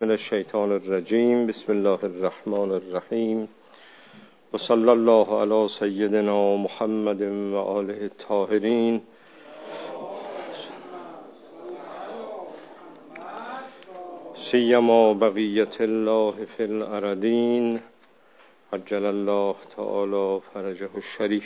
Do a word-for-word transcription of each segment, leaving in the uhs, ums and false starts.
من الشیطان الرجیم. بسم الله الرحمن الرحیم و صلی الله علی سیدنا محمد و آله الطاهرین. سیما بقیت الله فی الارضین عجل الله تعالی فرجه الشریف.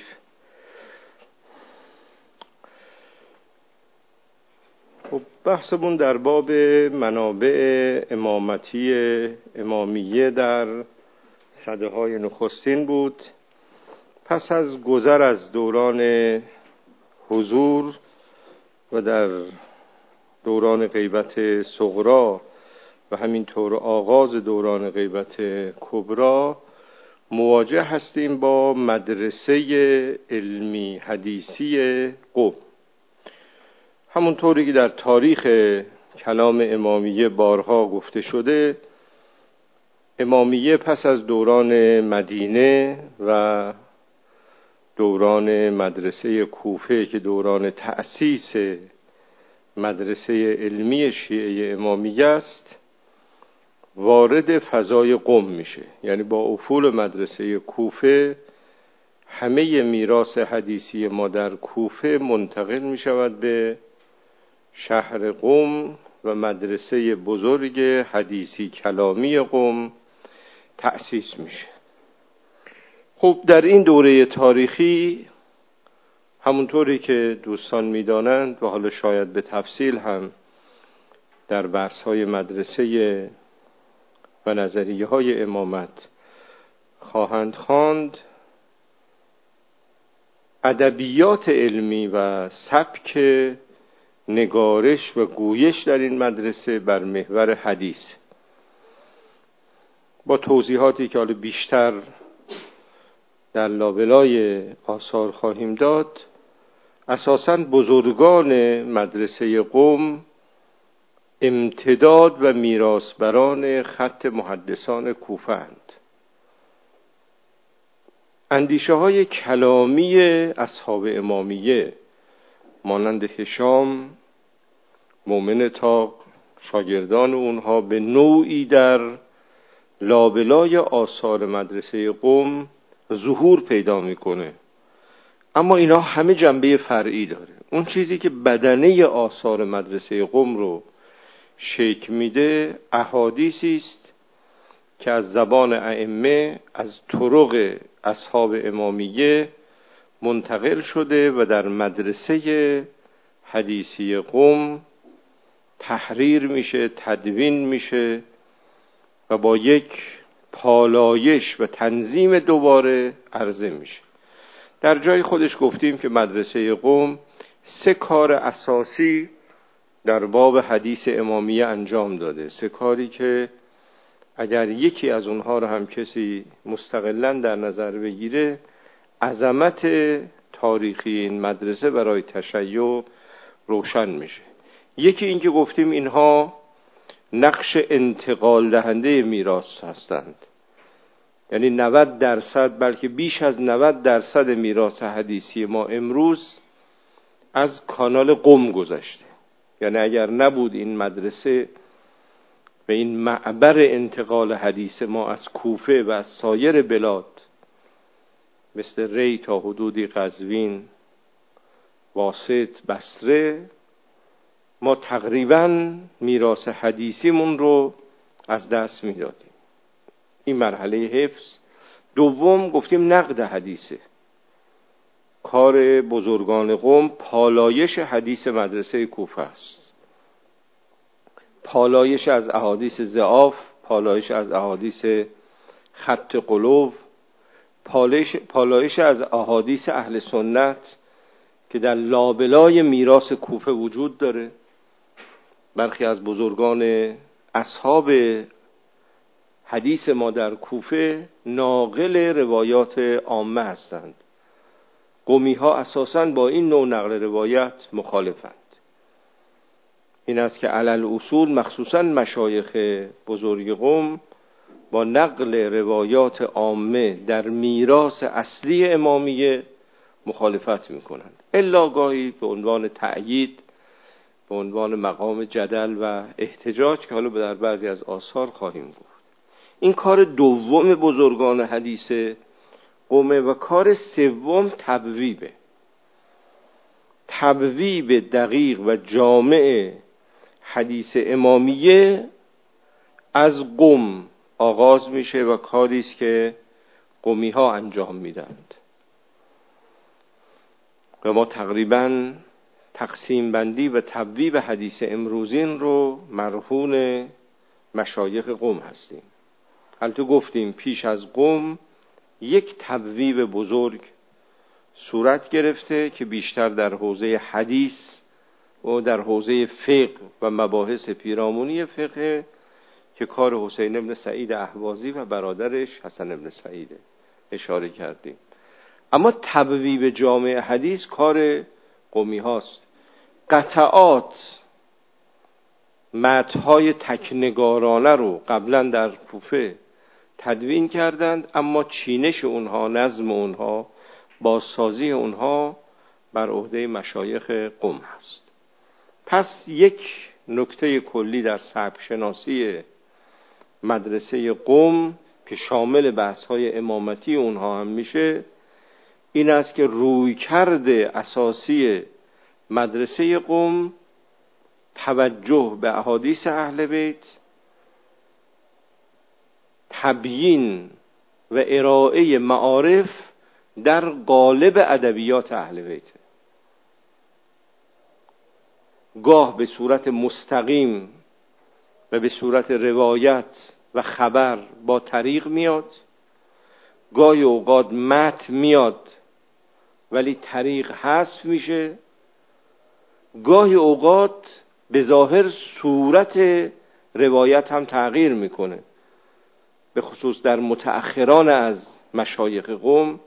بحثمون در باب منابع امامتی امامیه در سده های نخستین بود. پس از گذر از دوران حضور و در دوران غیبت صغرا و همینطور آغاز دوران غیبت کبرا مواجه هستیم با مدرسه علمی حدیثی قم. همونطوری که در تاریخ کلام امامیه بارها گفته شده، امامیه پس از دوران مدینه و دوران مدرسه کوفه که دوران تأسیس مدرسه علمی شیعه امامیه است، وارد فضای قم میشه. یعنی با افول مدرسه کوفه همه میراث حدیثی ما در کوفه منتقل میشود به شهر قم و مدرسه بزرگ حدیثی کلامی قم تأسیس میشه. خب در این دوره تاریخی همونطوری که دوستان میدانند و حالا شاید به تفصیل هم در بحث‌های مدرسه و نظریه های امامت خواهند خواند، ادبیات علمی و سبک نگارش و گویش در این مدرسه بر محور حدیث، با توضیحاتی که حالا بیشتر در لابلای آثار خواهیم داد. اساساً بزرگان مدرسه قم امتداد و میراثبران خط محدثان کوفه اند. اندیشه های کلامی اصحاب امامیه مانند هشام، مومن تاق، شاگردان اونها به نوعی در لابلای آثار مدرسه قم ظهور پیدا میکنه، اما اینا همه جنبه فرعی داره. اون چیزی که بدنه آثار مدرسه قم رو شکل میده احادیثی است که از زبان ائمه از طرق اصحاب امامیه منتقل شده و در مدرسه حدیثی قم تحریر میشه، تدوین میشه و با یک پالایش و تنظیم دوباره عرضه میشه. در جای خودش گفتیم که مدرسه قم سه کار اساسی در باب حدیث امامیه انجام داده. سه کاری که اگر یکی از اونها رو هم کسی مستقلاً در نظر بگیره، عظمت تاریخی این مدرسه برای تشیع روشن میشه. یکی این که گفتیم اینها نقش انتقال دهنده میراث هستند. یعنی نود درصد بلکه بیش از نود درصد میراث حدیثی ما امروز از کانال قم گذشته. یعنی اگر نبود این مدرسه و این معبر انتقال حدیث ما از کوفه و از سایر بلاد مثل ری تا حدودی قزوین، واسط، بصره، ما تقریباً میراث حدیثیمون رو از دست میدادیم. این مرحله حفظ. دوم گفتیم نقد حدیثه. کار بزرگان قم پالایش حدیث مدرسه کوفه است. پالایش از احادیث ضعاف، پالایش از احادیث خط قلوب، پالایش, پالایش از احادیث اهل سنت که در لابلای میراث کوفه وجود داره. برخی از بزرگان اصحاب حدیث ما در کوفه ناقل روایات عامه هستند. قمی ها اساساً با این نوع نقل روایت مخالفند. این است که علل اصول مخصوصاً مشایخ بزرگ قم با نقل روایات عامه در میراث اصلی امامیه مخالفت میکنند. الا گاهی به عنوان تأیید به عنوان مقام جدل و احتجاج که حالا در بعضی از آثار خواهیم گفت. این کار دوم بزرگان حدیث قمه و کار سوم تبویبه. تبویب دقیق و جامع حدیث امامیه از قم آغاز میشه و کاری است که قمی ها انجام میدند و ما تقریباً تقسیم بندی و تبویب حدیث امروزین رو مرهون مشایخ قم هستیم. البته گفتیم پیش از قم یک تبویب بزرگ صورت گرفته که بیشتر در حوزه حدیث و در حوزه فقه و مباحث پیرامونی فقه که کار حسین ابن سعید اهوازی و برادرش حسن ابن سعید اشاره کردیم. اما تبویب جامع حدیث کار قمی هاست. قطعات متن‌های تکنگارانه رو قبلا در کوفه تدوین کردند، اما چینش اونها، نظم اونها، بازسازی اونها بر عهده مشایخ قم هست. پس یک نکته کلی در سبک شناسی مدرسه قم که شامل بحث‌های امامتی اونها هم میشه این است که رویکرد اساسی مدرسه قم توجه به احادیث اهل بیت، تبیین و ارائه معارف در قالب ادبیات اهل بیت، گاه به صورت مستقیم و به صورت روایت و خبر با طریق میاد، گاهی اوقات متن میاد ولی طریق حذف میشه، گاهی اوقات به ظاهر صورت روایت هم تغییر میکنه. به خصوص در متأخران از مشایخ قم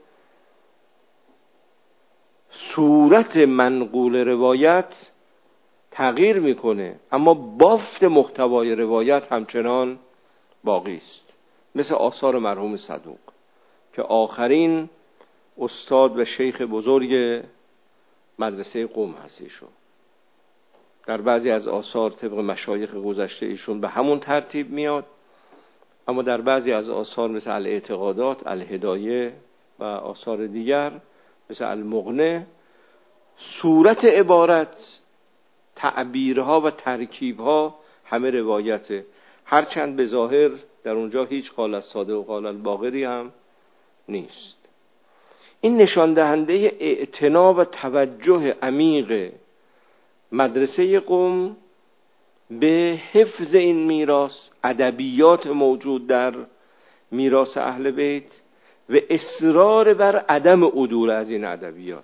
صورت منقول روایت تغییر میکنه اما بافت محتوای روایت همچنان باقی است. مثل آثار مرحوم صدوق که آخرین استاد و شیخ بزرگ مدرسه قم هست ایشون. در بعضی از آثار طبق مشایخ گذشته ایشون به همون ترتیب میاد، اما در بعضی از آثار مثل الاعتقادات، الهدایه و آثار دیگر مثل المغنی صورت عبارت، تعبیرها و ترکیبها همه روایته، هرچند به ظاهر در اونجا هیچ قال الصادق و قال الباقری هم نیست. این نشان دهنده اعتنا و توجه عمیق مدرسه قم به حفظ این میراث، ادبیات موجود در میراث اهل بیت و اصرار بر عدم عدول از این ادبیات.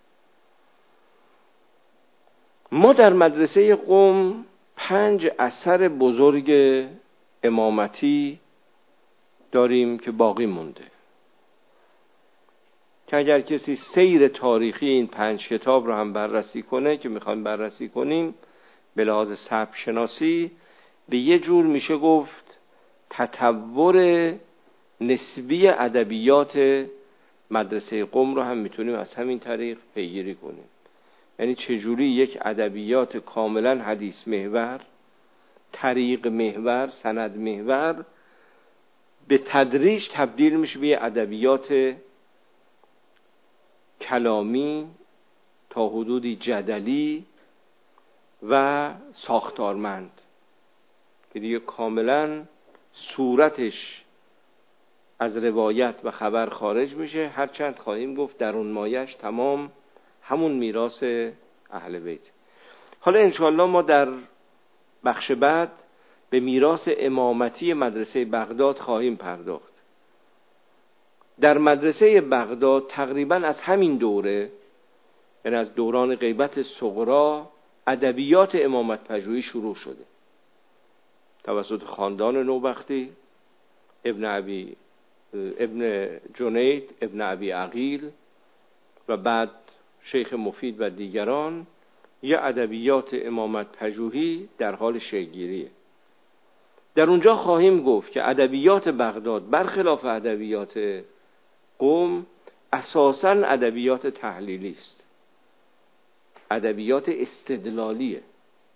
ما در مدرسه قم پنج اثر بزرگ امامتی داریم که باقی مونده که اگر کسی سیر تاریخی این پنج کتاب رو هم بررسی کنه که میخوایم بررسی کنیم به لحاظ سبک شناسی، به یه جور میشه گفت تطور نسبی ادبیات مدرسه قم رو هم میتونیم از همین طریق پیگیری کنیم. یعنی چجوری یک ادبیات کاملا حدیث محور، طریق محور، سند محور به تدریج تبدیل میشه به ادبیات کلامی تا حدودی جدلی و ساختارمند که دیگه کاملا صورتش از روایت و خبر خارج میشه، هرچند خواهیم گفت در اون مایش تمام همون میراث اهل بیت. حالا انشاءالله ما در بخش بعد به میراث امامتی مدرسه بغداد خواهیم پرداخت. در مدرسه بغداد تقریبا از همین دوره، یعنی از دوران غیبت صغرا، ادبیات امامت پژوهی شروع شده توسط خاندان نوبختی، ابن ابی ابن جنید، ابن ابی عقیل و بعد شیخ مفید و دیگران. یه ادبیات امامت پژوهی در حال شکل‌گیریه. در اونجا خواهیم گفت که ادبیات بغداد برخلاف ادبیات قم اساساً ادبیات تحلیلی است، ادبیات استدلالیه.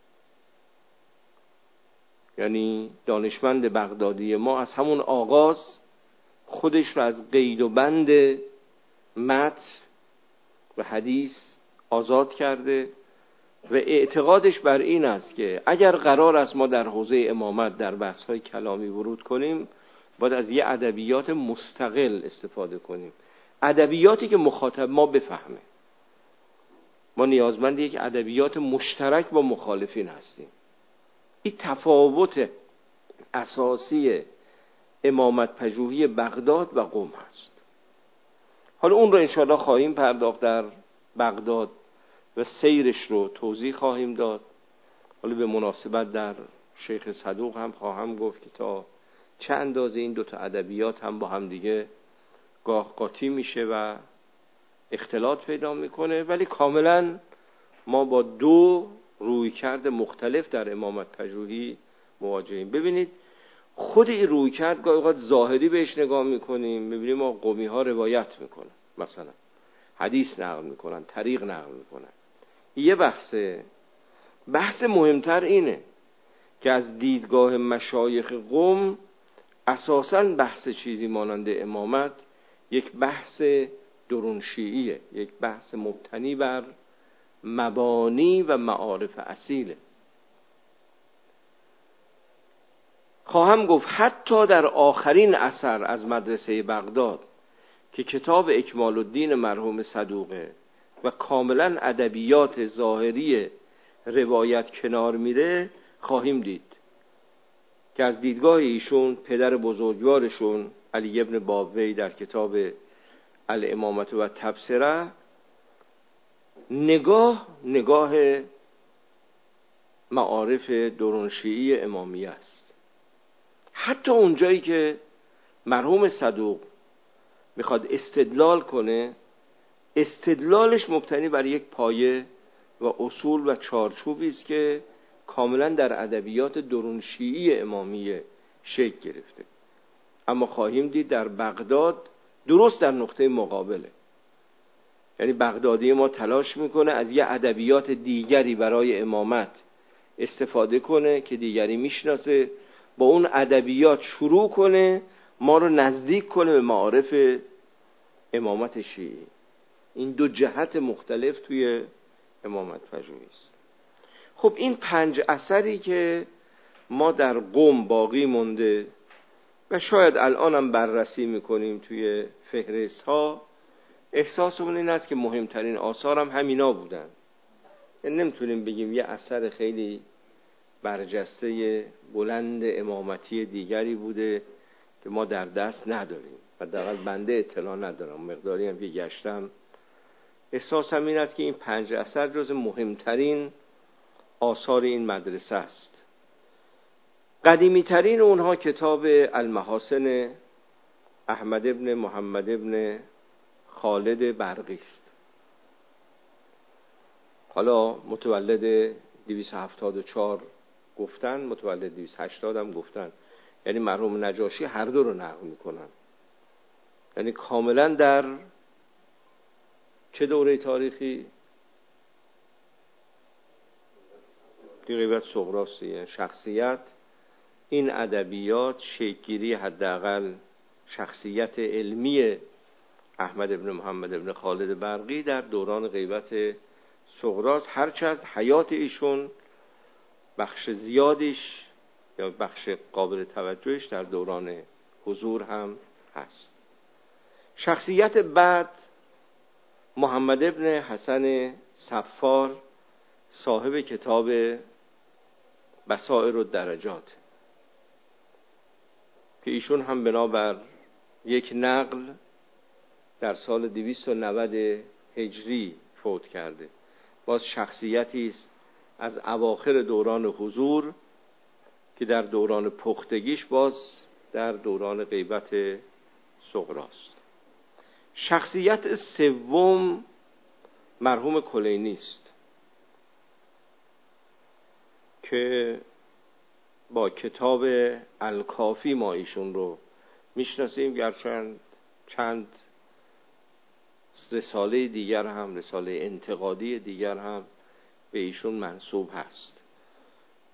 یعنی دانشمند بغدادی ما از همون آغاز خودش رو از قید و بند متن و حدیث آزاد کرده و اعتقادش بر این است که اگر قرار است ما در حوزه امامت در بحث‌های کلامی ورود کنیم، باید از یه ادبیات مستقل استفاده کنیم، ادبیاتی که مخاطب ما بفهمه. ما نیازمند یک ادبیات مشترک با مخالفین هستیم. این تفاوت اساسی امامت پژوهی بغداد و قم هست. حالا اون رو انشاءالله خواهیم پرداخت در بغداد و سیرش رو توضیح خواهیم داد. حالا به مناسبت در شیخ صدوق هم خواهم گفت که تا چه اندازه این دوتا ادبیات هم با هم دیگه گاه قاطی میشه و اختلاط پیدا میکنه، ولی کاملا ما با دو رویکرد مختلف در امامت پژوهی مواجهیم. ببینید خود این رویکرد گاهی اوقات ظاهری بهش نگاه میکنیم، میبینیم ما قمی ها روایت میکنن، مثلا حدیث نقل میکنن، طریق نقل میکنن. یه بحثه. بحث مهمتر اینه که از دیدگاه مشایخ قم اساساً بحث چیزی مانند امامت یک بحث درون شیعیه، یک بحث مبتنی بر مبانی و معارف اصیله. خواهم گفت حتی در آخرین اثر از مدرسه بغداد که کتاب اکمال الدین مرحوم صدوقه و کاملا ادبیات ظاهری روایت کنار میره، خواهیم دید که از دیدگاه ایشون پدر بزرگوارشون علی ابن بابوی در کتاب الامامت و تبصره نگاه نگاه معارف درون شیعی امامیه است. حتی اونجایی که مرحوم صدوق میخواد استدلال کنه، استدلالش مبتنی بر یک پایه و اصول و چارچوبی است که کاملا در ادبیات درون شیعی امامیه شکل گرفته. اما خواهیم دید در بغداد درست در نقطه مقابله. یعنی بغدادی ما تلاش میکنه از یه ادبیات دیگری برای امامت استفاده کنه که دیگری میشناسه، با اون ادبیات شروع کنه ما رو نزدیک کنه به معارف امامت شیعی. این دو جهت مختلف توی امامت پژوهی است. خب این پنج اثری که ما در قم باقی مونده و شاید الانم بررسی میکنیم توی فهرست ها، احساسمون این است که مهمترین آثار هم همینا بودن. یعنی نمیتونیم بگیم یه اثر خیلی برجسته بلند امامتی دیگری بوده که ما در دست نداریم و حداقل بنده اطلاع ندارم. مقداری هم که گشتم احساسم این است که این پنج اثر جز مهمترین آثار این مدرسه است. قدیمی ترین اونها کتاب المحاسن احمد ابن محمد ابن خالد برقی است. حالا متولد دویست و هفتاد و چهار گفتن، متولد دویست و هشتاد هم گفتن. یعنی مرحوم نجاشی هر دو رو نقل میکنن. یعنی کاملا در چه دوره تاریخی؟ غیبت صغراستی. شخصیت این ادبیات شکل‌گیری حداقل شخصیت علمی احمد ابن محمد ابن خالد برقی در دوران غیبت صغراست، هرچند حیات ایشون بخش زیادیش یا بخش قابل توجهش در دوران حضور هم هست. شخصیت بعد محمد ابن حسن صفار صاحب کتاب بصائر الدرجات که ایشون هم بنابر یک نقل در سال دویست و نود هجری فوت کرده. باز شخصیتی است از اواخر دوران حضور که در دوران پختگیش باز در دوران غیبت صغراست. شخصیت سوم مرحوم کلینی است که با کتاب الکافی ما ایشون رو میشناسیم، گرچند چند رساله دیگر هم، رساله انتقادی دیگر هم به ایشون منسوب هست.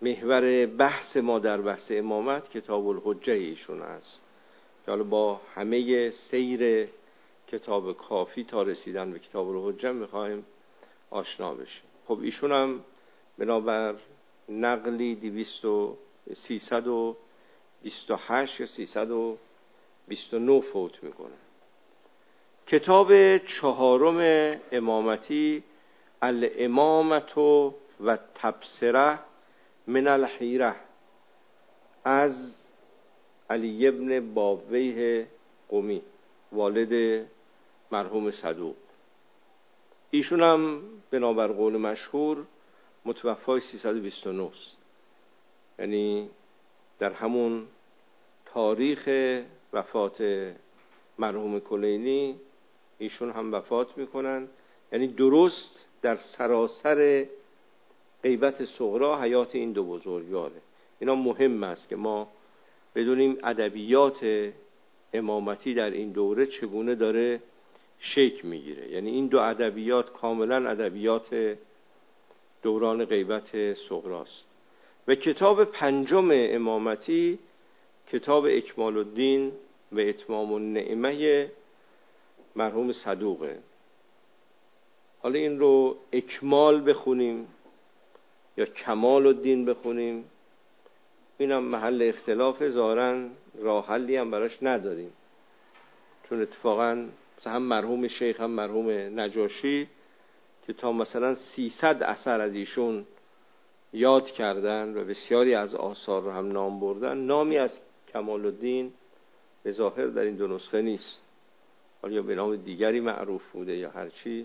محور بحث ما در بحث امامت کتاب الحجه ایشون است که حالا با همه سیر کتاب کافی تا رسیدن به کتاب الحجه میخوایم آشنا بشیم. خب ایشون هم بنابر نقلی دویست و سیصد و بیست و هشت یا سیصد و بیست و نه فوت میکنه. کتاب چهارم امامتی الامامت و تبصره من الحیره از علی ابن بابویه قمی، والد مرحوم صدوق. ایشون هم بنابر قول مشهور متوفای سیصد و بیست و نه است، یعنی در همون تاریخ وفات مرحوم کلینی ایشون هم وفات میکنن، یعنی درست در سراسر غیبت صغرا حیات این دو بزرگواره. اینا مهم است که ما بدونیم ادبیات امامتی در این دوره چگونه داره شکل میگیره. یعنی این دو ادبیات کاملا ادبیات دوران غیبت صغراست. و کتاب پنجم امامتی کتاب اکمال الدین و اتمام النعمه مرحوم صدوقه. حالا این رو اکمال بخونیم یا کمال الدین بخونیم اینم محل اختلاف، ظاهراً راه حلی هم براش نداریم، چون اتفاقاً هم مرحوم شیخ هم مرحوم نجاشی که تا مثلا سیصد اثر از ایشون یاد کردن و بسیاری از آثار رو هم نام بردن، نامی از کمال الدین به ظاهر در این دو نسخه نیست، حالا یا به نام دیگری معروف بوده یا هرچی.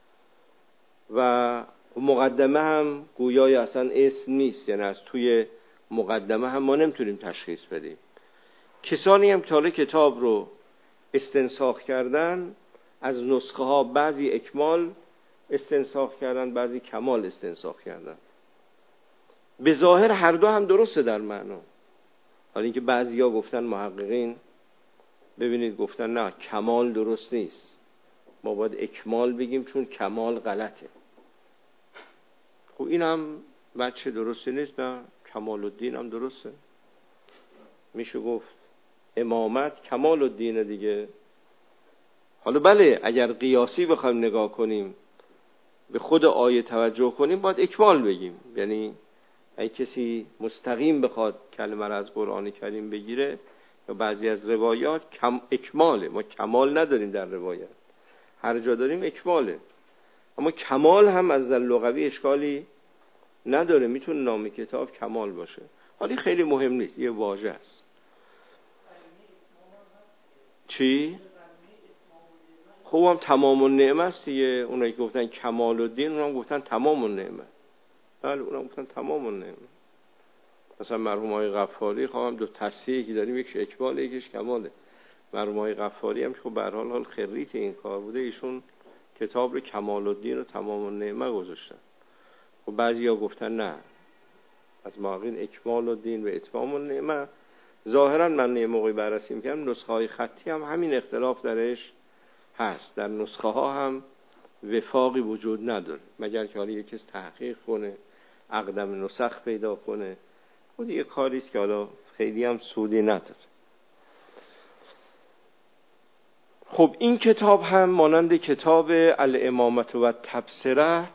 و مقدمه هم گویای اصلا اسم نیست، یعنی از توی مقدمه هم ما نمیتونیم تشخیص بدیم. کسانی هم که حالا کتاب رو استنساخ کردن از نسخه ها بعضی اکمال استنساخ کردن، بعضی کمال استنساخ کردن. به ظاهر هر دو هم درسته در معنا، حالا اینکه بعضی ها گفتن محققین ببینید گفتن نه کمال درست نیست، ما باید اکمال بگیم چون کمال غلطه. خب این هم بچه درسته نیست، نه کمال الدین هم درسته، میشه گفت امامت کمال الدین دیگه. حالا بله اگر قیاسی بخوایم نگاه کنیم به خود آیه توجه کنیم باید اکمال بگیم، یعنی اگه کسی مستقیم بخواد کلمه را از قرآن کریم بگیره یا بعضی از روایات کم اکماله، ما کمال نداریم در روایت، هر جا داریم اکماله. اما کمال هم از در لغوی اشکالی نداره، میتونه نام کتاب کمال باشه. حالی خیلی مهم نیست، یه واژه است. چی؟ خب هم تمام النعمه است دیگه، اونایی که گفتن کمال الدین اونها گفتن تمام النعمه. بله اونها گفتن تمام النعمه. مثلا مرحوم آقای غفاری خواهم دو تصحیحی که داریم، یکیش اکماله یکیش کماله. مرحوم آقای غفاری هم که خب به هر حال حال خریت این کار بوده، ایشون کتاب رو کمال الدین و تمام النعمه گذاشتن. خب بعضیا گفتن نه، از محققین اکمال الدین و اتمام النعمه. ظاهرا من یه موقعی بررسی می‌کردم نسخه های خطی هم همین اختلاف درش هست، در نسخه ها هم وفاقی وجود نداره، مگر که حالا یکی تحقیق کنه اقدم نسخ پیدا کنه، خود یه کاری است که حالا خیلی هم سودی نداره. خب این کتاب هم مانند کتاب الامامت و تبصره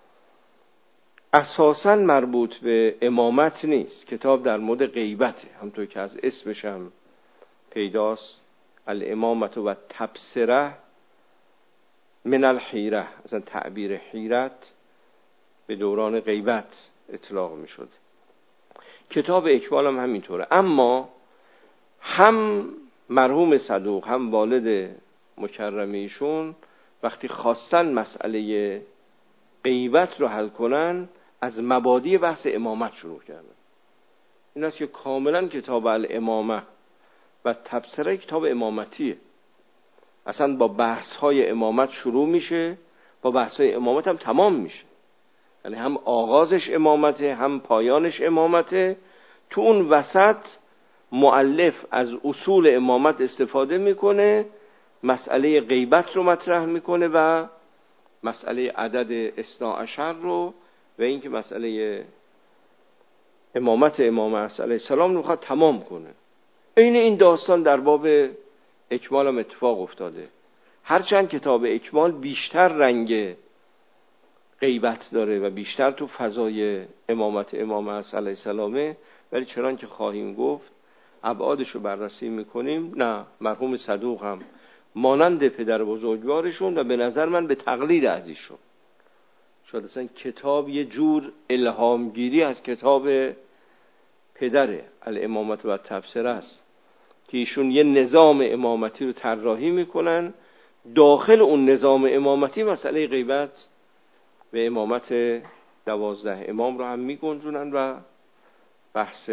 اساساً مربوط به امامت نیست، کتاب در مورد غیبته، همونطور که از اسمش هم پیداست. الامامت و تبصره من الحیره، مثلا تعبیر حیرت به دوران غیبت اطلاق می شد. کتاب اکمال هم همینطوره. اما هم مرحوم صدوق هم والد مکرم ایشون وقتی خواستن مسئله غیبت رو حل کنن از مبادی بحث امامت شروع کردن. این است که کاملا کتاب الامامه و تبصره کتاب امامتیه، اصلا با بحث های امامت شروع میشه، با بحث های امامت هم تمام میشه، یعنی هم آغازش امامته هم پایانش امامته. تو اون وسط مؤلف از اصول امامت استفاده میکنه، مسئله غیبت رو مطرح میکنه و مسئله عدد اثنا عشر رو و اینکه مسئله امامت امام حسن علیه السلام رو میخواد تمام کنه. این این داستان در باب اکمال هم اتفاق افتاده. هرچند کتاب اکمال بیشتر رنگ غیبت داره و بیشتر تو فضای امامت امام حسن علیه السلامه، ولی چنان که خواهیم گفت ابعادش رو بررسی میکنیم. نه، مرحوم صدوق هم مانند پدر بزرگوارشون و به نظر من به تقلید از ایشون شاید اصلا کتاب یه جور الهامگیری از کتاب پدره الامامت و تبصره است که ایشون یه نظام امامتی رو طراحی میکنن. داخل اون نظام امامتی مسئله غیبت و امامت دوازده امام رو هم میگنجونن و بحث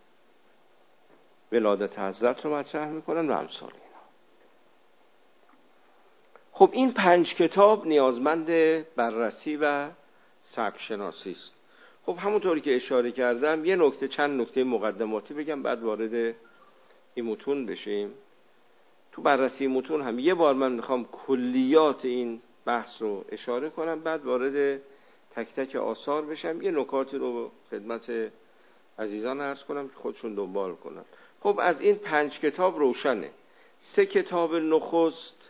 ولادت حضرت رو مطرح میکنن و امثال اینا. خب این پنج کتاب نیازمند بررسی و سبک شناسی است. خب همونطوری که اشاره کردم یه نکته چند نکته مقدماتی بگم بعد وارد این متون بشیم. تو بررسی متون هم یه بار من میخوام کلیات این بحث رو اشاره کنم، بعد وارد تک تک آثار بشم، یه نکاتی رو خدمت عزیزان عرض کنم که خودشون دنبال کنن. خب از این پنج کتاب روشنه سه کتاب نخست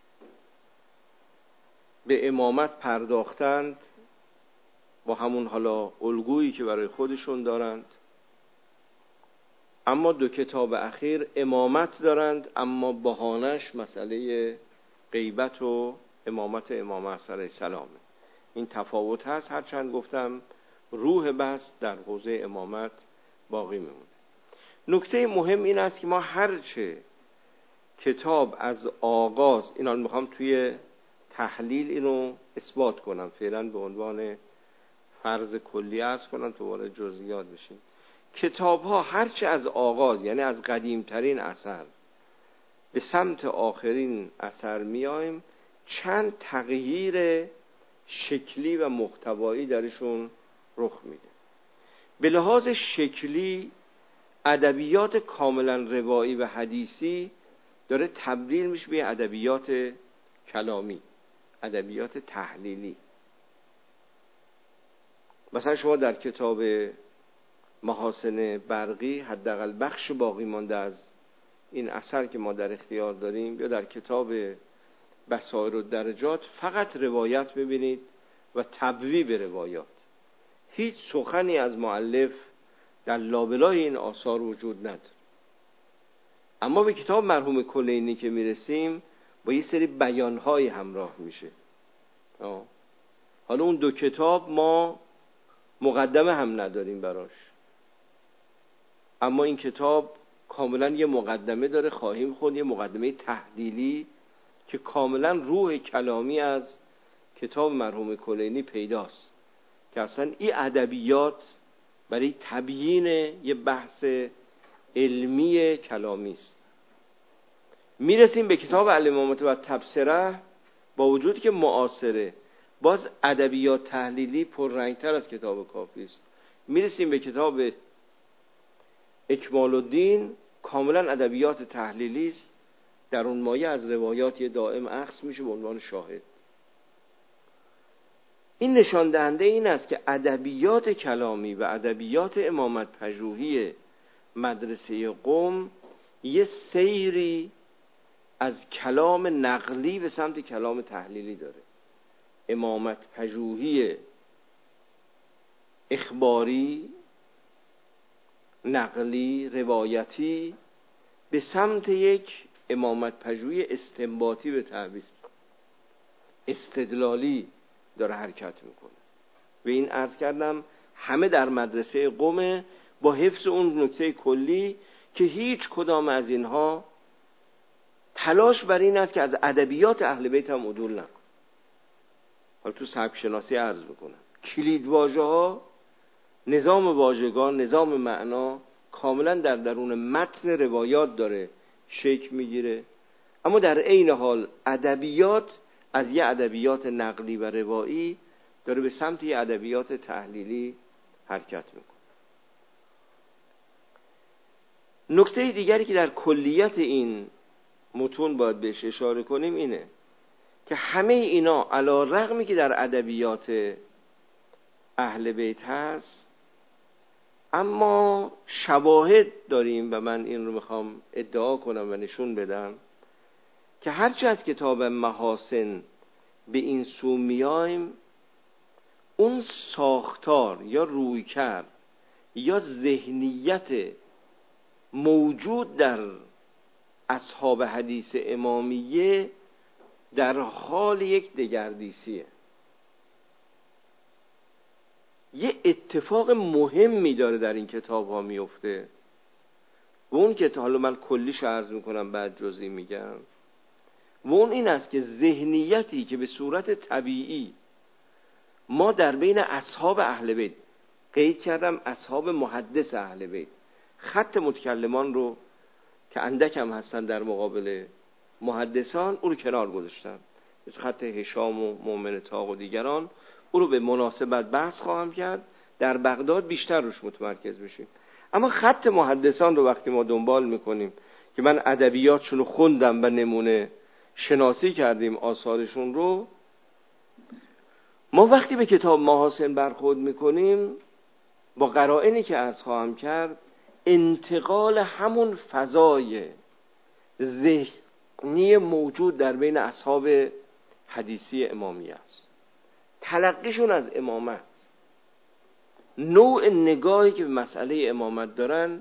به امامت پرداختند با همون حالا الگویی که برای خودشون دارند، اما دو کتاب اخیر امامت دارند اما بهانش مسئله غیبت و امامت امام حسن علیه السلام. این تفاوت هست، هرچند گفتم روح بحث در حوزه امامت باقی میمونه. نکته مهم این است که ما هرچه کتاب از آغاز، اینا میخوام توی تحلیل اینو اثبات کنم، فعلا به عنوان فرض کلی عرض کنم تو وارد جزئیات بشیم. کتاب ها هرچه از آغاز، یعنی از قدیمترین اثر به سمت آخرین اثر میایم، چند تغییر شکلی و محتوایی درشون رخ میده. به لحاظ شکلی ادبیات کاملا روایی و حدیثی داره تبدیل میشه به ادبیات کلامی، ادبیات تحلیلی. مثلا شما در کتاب محاسن برقی حداقل بخش باقی مانده از این اثر که ما در اختیار داریم، یا در کتاب بصائر الدرجات فقط روایت ببینید و تبویب روایات، هیچ سخنی از مؤلف در لابلای این آثار وجود نداره. اما به کتاب مرحوم کلینی که میرسیم با یه سری بیانهای همراه میشه. آه. حالا اون دو کتاب ما مقدمه هم نداریم براش، اما این کتاب کاملا یه مقدمه داره، خواهیم خود یه مقدمه تحلیلی که کاملا روح کلامی از کتاب مرحوم کلینی پیداست، که اصلا این ادبیات برای تبیین یه بحث علمی کلامی است. میرسیم به کتاب الامامت و تبصره، با وجودی که معاصره باز ادبیات تحلیلی پررنگتر از کتاب کافی است. میرسیم به کتاب اکمال الدین، کاملا ادبیات تحلیلی است، در اون مایه از روایات دائم اخذ میشه به عنوان شاهد. این نشان دهنده این است که ادبیات کلامی و ادبیات امامت پژوهی مدرسه قم یه سیری از کلام نقلی به سمت کلام تحلیلی داره. امامت پژوهی اخباری، نقلی، روایتی به سمت یک امامت پژوهی استنباطی به تعبیر استدلالی داره حرکت میکنه. و این عرض کردم همه در مدرسه قم، با حفظ اون نکته کلی که هیچ کدام از اینها تلاش بر این است که از ادبیات اهل بیت هم عدول نکن. حالا تو سبک شناسی عرض میکنم کلید واژه ها، نظام واژگان، نظام معنا کاملا در درون متن روایات داره شکل میگیره، اما در عین حال ادبیات از یه ادبیات نقلی و روایی داره به سمت یه ادبیات تحلیلی حرکت میکنه. نکته دیگری که در کلیت این متون باید بهش اشاره کنیم اینه که همه اینا علی رغمی که در ادبیات اهل بیت هست، اما شواهد داریم و من این رو میخوام ادعا کنم و نشون بدم که هرچه از کتاب محاسن به این سو میایم، اون ساختار یا روی کرد یا ذهنیت موجود در اصحاب حدیث امامیه در حال یک دگردیسیه. یه اتفاق مهمی داره در این کتاب ها میفته و اون که حالا من کلیش عرض میکنم بعد جزئی میگم، و اون این است که ذهنیتی که به صورت طبیعی ما در بین اصحاب اهل بیت، قید کردم اصحاب محدث اهل بیت، خط متکلمان رو که اندک هم هستن در مقابل محدثان او رو کنار گذاشتم، مثل خط هشام و مومن طاق و دیگران، او رو به مناسبت بحث خواهم کرد، در بغداد بیشتر روش متمرکز بشیم. اما خط محدثان رو وقتی ما دنبال میکنیم که من ادبیاتشون رو خوندم و نمونه شناسی کردیم آثارشون رو، ما وقتی به کتاب محاسن برخورد میکنیم با قرائنی که عرض خواهم کرد، انتقال همون فضای ذهنی موجود در بین اصحاب حدیثی امامیه است، تلقیشون از امامت، نوع نگاهی که به مسئله امامت دارن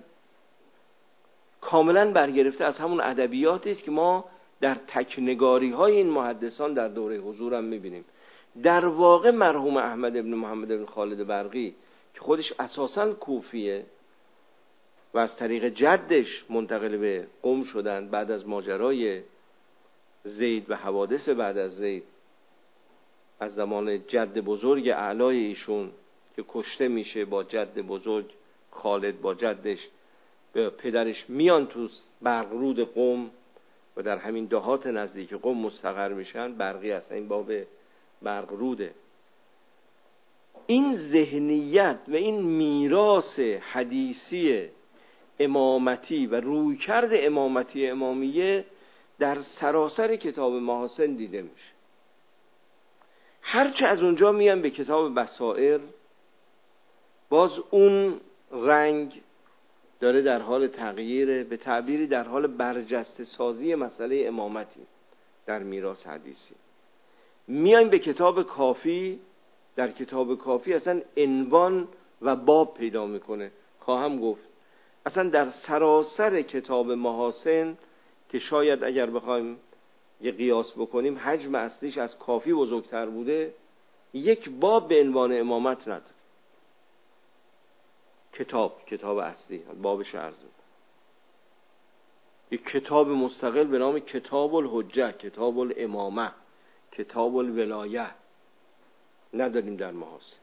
کاملا برگرفته از همون ادبیاتی است که ما در تکنگاری های این محدثان در دوره حضور هم میبینیم. در واقع مرحوم احمد ابن محمد ابن خالد برقی که خودش اساساً کوفیه و از طریق جدش منتقل به قم شدن بعد از ماجرای زید و حوادث بعد از زید، از زمان جد بزرگ اعلای ایشون که کشته میشه با جد بزرگ خالد با جدش به پدرش میان تو برقرود قم و در همین دهات نزدیک قم مستقر میشن. برقی اصلا این باب برقروده. این ذهنیت و این میراث حدیثی امامتی و رویکرد امامتی امامیه در سراسر کتاب محاسن دیده میشه. هرچه از اونجا میان به کتاب بصائر، باز اون رنگ داره در حال تغییر، به تعبیری در حال برجسته سازی مسئله امامتی در میراث حدیثی. میایم به کتاب کافی، در کتاب کافی اصلا عنوان و باب پیدا میکنه. خواهم گفت اصلا در سراسر کتاب محاسن که شاید اگر بخوایم یه قیاس بکنیم حجم اصلیش از کافی بزرگتر بوده، یک باب به عنوان امامت نداره. کتاب کتاب اصلی بابش عرض می‌کنم. یک کتاب مستقل به نام کتاب الحجه، کتاب الامامه، کتاب الولایه نداریم در محاسن.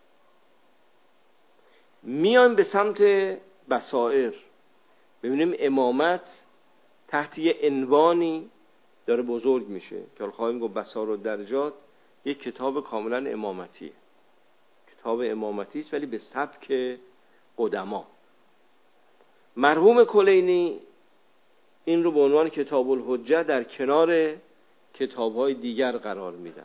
میان به سمت بصائر، ببینیم امامت تحت یه عنوانی داره بزرگ میشه که خواهیم گفت بصائر و درجات یک کتاب کاملا امامتیه، کتاب امامتی است ولی به سبک قدما. مرحوم کلینی این رو به عنوان کتاب الحجه در کنار کتاب‌های دیگر قرار میدن.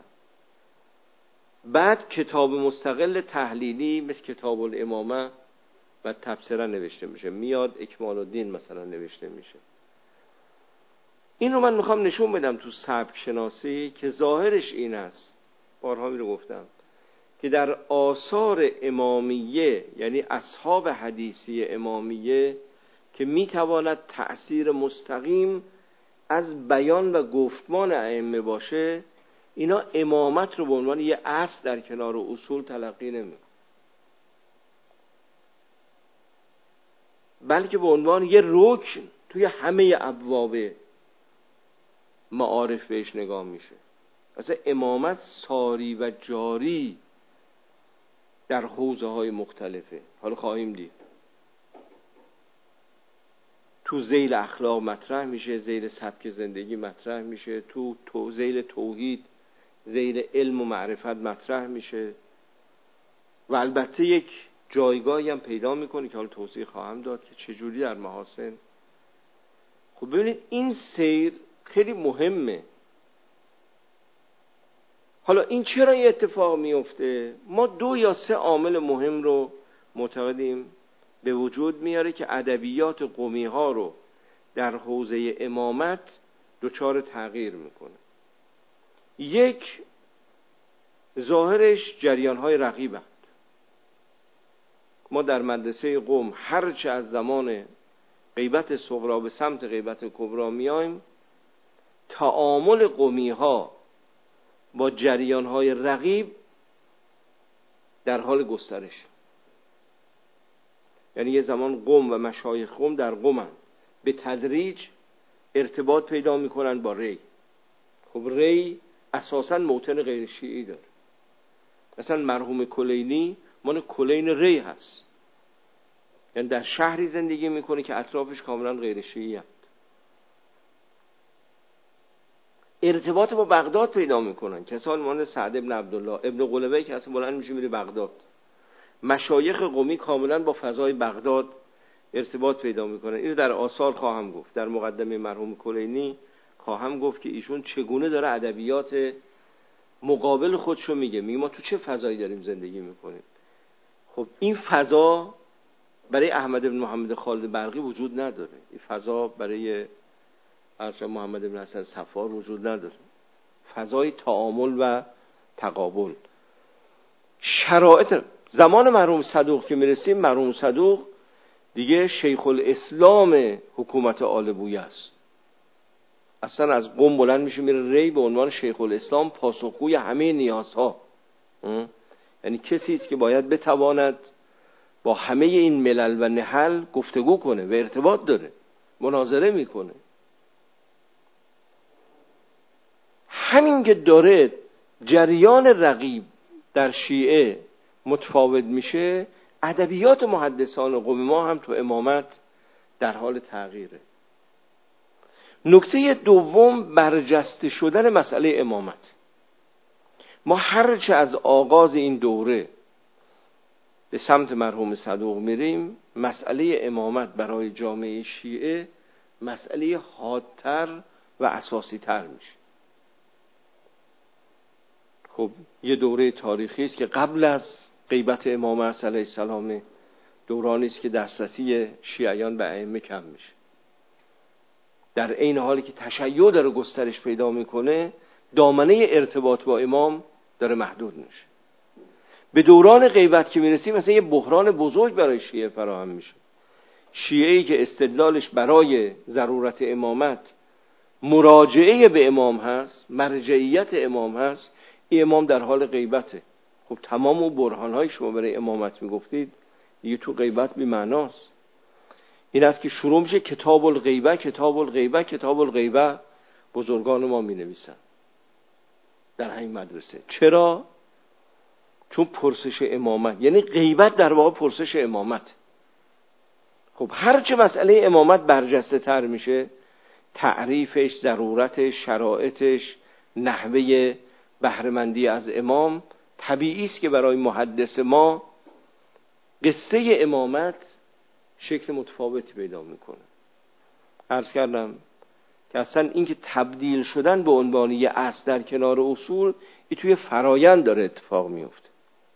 بعد کتاب مستقل تحلیلی مثل کتاب الامامه و تبصره نوشته میشه، میاد اکمال الدین مثلا نوشته میشه. این رو من میخوام نشون بدم تو سبک شناسی که ظاهرش این است، بارها می رو گفتم، که در آثار امامیه یعنی اصحاب حدیثی امامیه که میتواند تأثیر مستقیم از بیان و گفتمان ائمه باشه، اینا امامت رو به عنوان یه اصل در کنار اصول تلقی نمی‌کنن، بلکه به عنوان یه رکن توی همه ابواب معارف بهش نگاه میشه. اصلا امامت ساری و جاری در حوزه های مختلفه. حالا خواهیم دید تو ذیل اخلاق مطرح میشه، ذیل سبک زندگی مطرح میشه، تو, تو ذیل توحید، ذیل علم و معرفت مطرح میشه و البته یک جایگاهی هم پیدا میکنه که حالا توضیح خواهم داد که چجوری در محاسن. خب ببینید این سیر خیلی مهمه. حالا این چرا این اتفاق میفته؟ ما دو یا سه عامل مهم رو معتقدیم به وجود میاره که ادبیات قمی ها رو در حوزه امامت دچار تغییر میکنه. یک، ظاهرش جریان های رقیبند. ما در مدرسه قم هرچه از زمان غیبت صغرا به سمت غیبت کبرا میایم، تعامل قمی ها با جریان های رقیب در حال گسترش. یعنی یه زمان قم و مشایخ قم در قمن، به تدریج ارتباط پیدا میکنن با ری. خب ری اساساً موطن غیر شیعی داره. مثلا مرحوم کلینی مال کلین ری هست، یعنی در شهری زندگی میکنه که اطرافش کاملا غیر شیعی هست. ارتباط با بغداد پیدا میکنن، کسان مانند سعد ابن عبدالله ابن قلبه که اصلا بلند میشه میره بغداد. مشایخ قمی کاملا با فضای بغداد ارتباط پیدا میکنن. اینو در آثار خواهم گفت، در مقدمه مرحوم کلینی خواهم گفت که ایشون چگونه داره ادبیات مقابل خودشو میگه. میگه ما تو چه فضایی داریم زندگی میکنیم. خب این فضا برای احمد بن محمد خالد برقی وجود نداره، این فضا برای ارشد محمد بن حسن صفار وجود نداره. فضای تعامل و تقابل. شرایط زمان مرحوم صدوق که میرسیم، مرحوم صدوق دیگه شیخ الاسلام حکومت آل بویه است. اصلا از قم بلند میشه میره ری به عنوان شیخ الاسلام، پاسخگوی همه نیازها. یعنی کسی است که باید بتواند با همه این ملل و نحل گفتگو کنه و ارتباط داره، مناظره میکنه. همین که داره جریان رقیب در شیعه متفاوت میشه، ادبیات محدثان قم ما هم تو امامت در حال تغییره. نکته دوم، برجسته شدن مسئله امامت. ما هرچه از آغاز این دوره به سمت مرحوم صدوق میریم، مسئله امامت برای جامعه شیعه مسئله حادتر و اساسی تر میشه. خب یه دوره تاریخی است که قبل از غیبت امام علیه السلام، دورانی است که دسترسی شیعیان به ائمه کم میشه. در عین حالی که تشیع داره گسترش پیدا میکنه، دامنه ارتباط با امام داره محدود میشه. به دوران غیبت که میرسیم، مثلا یه بحران بزرگ برای شیعه فراهم میشه. شیعه‌ای که استدلالش برای ضرورت امامت مراجعه به امام هست، مرجعیت امام هست، این امام در حال غیبته. خب تمام اون برهان‌های شما برای امامت میگفتید دیگه تو غیبت بی معناست. این است که شروع میشه کتاب الغیبه، کتاب الغیبه، کتاب الغیبه. بزرگان ما می نویسن در همین مدرسه. چرا؟ چون پرسش امامت، یعنی غیبت در واقع پرسش امامت. خب هرچه مسئله امامت برجسته تر میشه، تعریفش، ضرورتش، شرایطش، نحوه بهره‌مندی از امام، طبیعی است که برای محدث ما قصه امامت شکل متفاوتی پیدا میکنه. عرض کردم که اصلا این که تبدیل شدن به عنوان یه اصل در کنار اصول، این توی فرایند داره اتفاق میفته.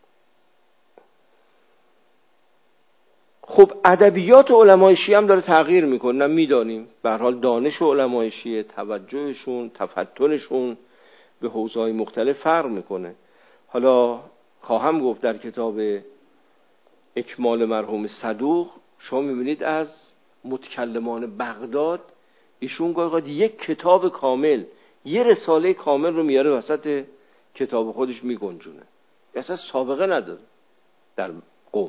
خب ادبیات علمای شیعه هم داره تغییر میکنه، نه میدانیم. به هر حال دانش علمای شیعه، توجهشون، تفتنشون به حوزه‌های مختلف فرق میکنه. حالا خواهم گفت در کتاب اکمال مرحوم صدوق شما میبینید از متکلمان بغداد ایشون گاهی یک کتاب کامل، یه رساله کامل رو میاره وسط کتاب خودش میگنجونه. اصلا سابقه نداره در قم.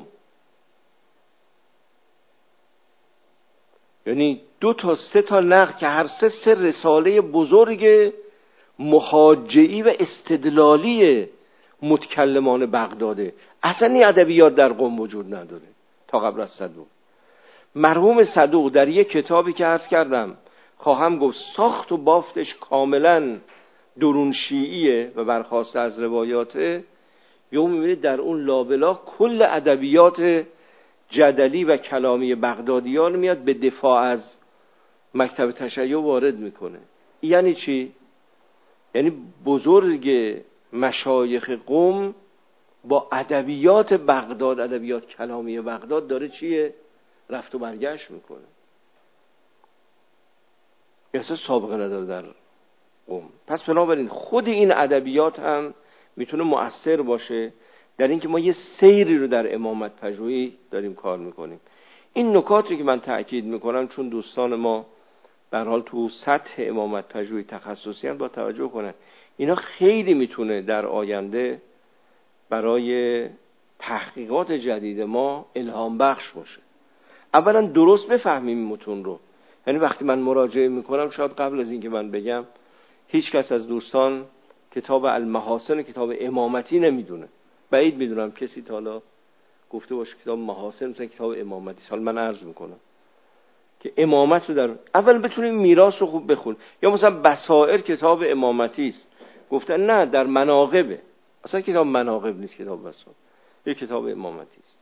یعنی دو تا سه تا نقل که هر سه سه رساله بزرگ محاجعی و استدلالی متکلمان بغداده. اصلا این ادبیات در قم وجود نداره تا قبل از صدوق. مرحوم صدوق در یک کتابی که عرض کردم خواهم گفت ساخت و بافتش کاملا درون شیعیه و برخواسته از روایاته، یوم میبینید در اون لابلا کل ادبیات جدلی و کلامی بغدادیان میاد به دفاع از مکتب تشیع وارد میکنه. یعنی چی؟ یعنی بزرگ مشایخ قم با ادبیات بغداد، ادبیات کلامی بغداد داره چیه؟ رفت و برگشت میکنه، اصلا سابقه نداره در قم. پس بنابراین خود این ادبیات هم میتونه مؤثر باشه در اینکه ما یه سیری رو در امامت پژوهی داریم کار میکنیم. این نکاتی که من تأکید میکنم چون دوستان ما به هر حال تو سطح امامت پژوهی تخصصی هم با توجه کنن، اینا خیلی میتونه در آینده برای تحقیقات جدید ما الهام بخش باشه. اولا درست بفهمیم متون رو، یعنی وقتی من مراجعه میکنم شاید قبل از این که من بگم هیچ کس از دوستان کتاب المحاسن کتاب امامتی نمیدونه. بعید میدونم کسی تا حالا گفته باشه کتاب محاسن مثلا کتاب امامتی. حالا من عرض میکنم که امامت رو در اول بتونیم میراث رو خوب بخون. یا مثلا بصائر کتاب امامتی است، گفتن نه در مناقبه، اصلا کتاب مناقب نیست، کتاب بصائر یک کتاب امامتی است.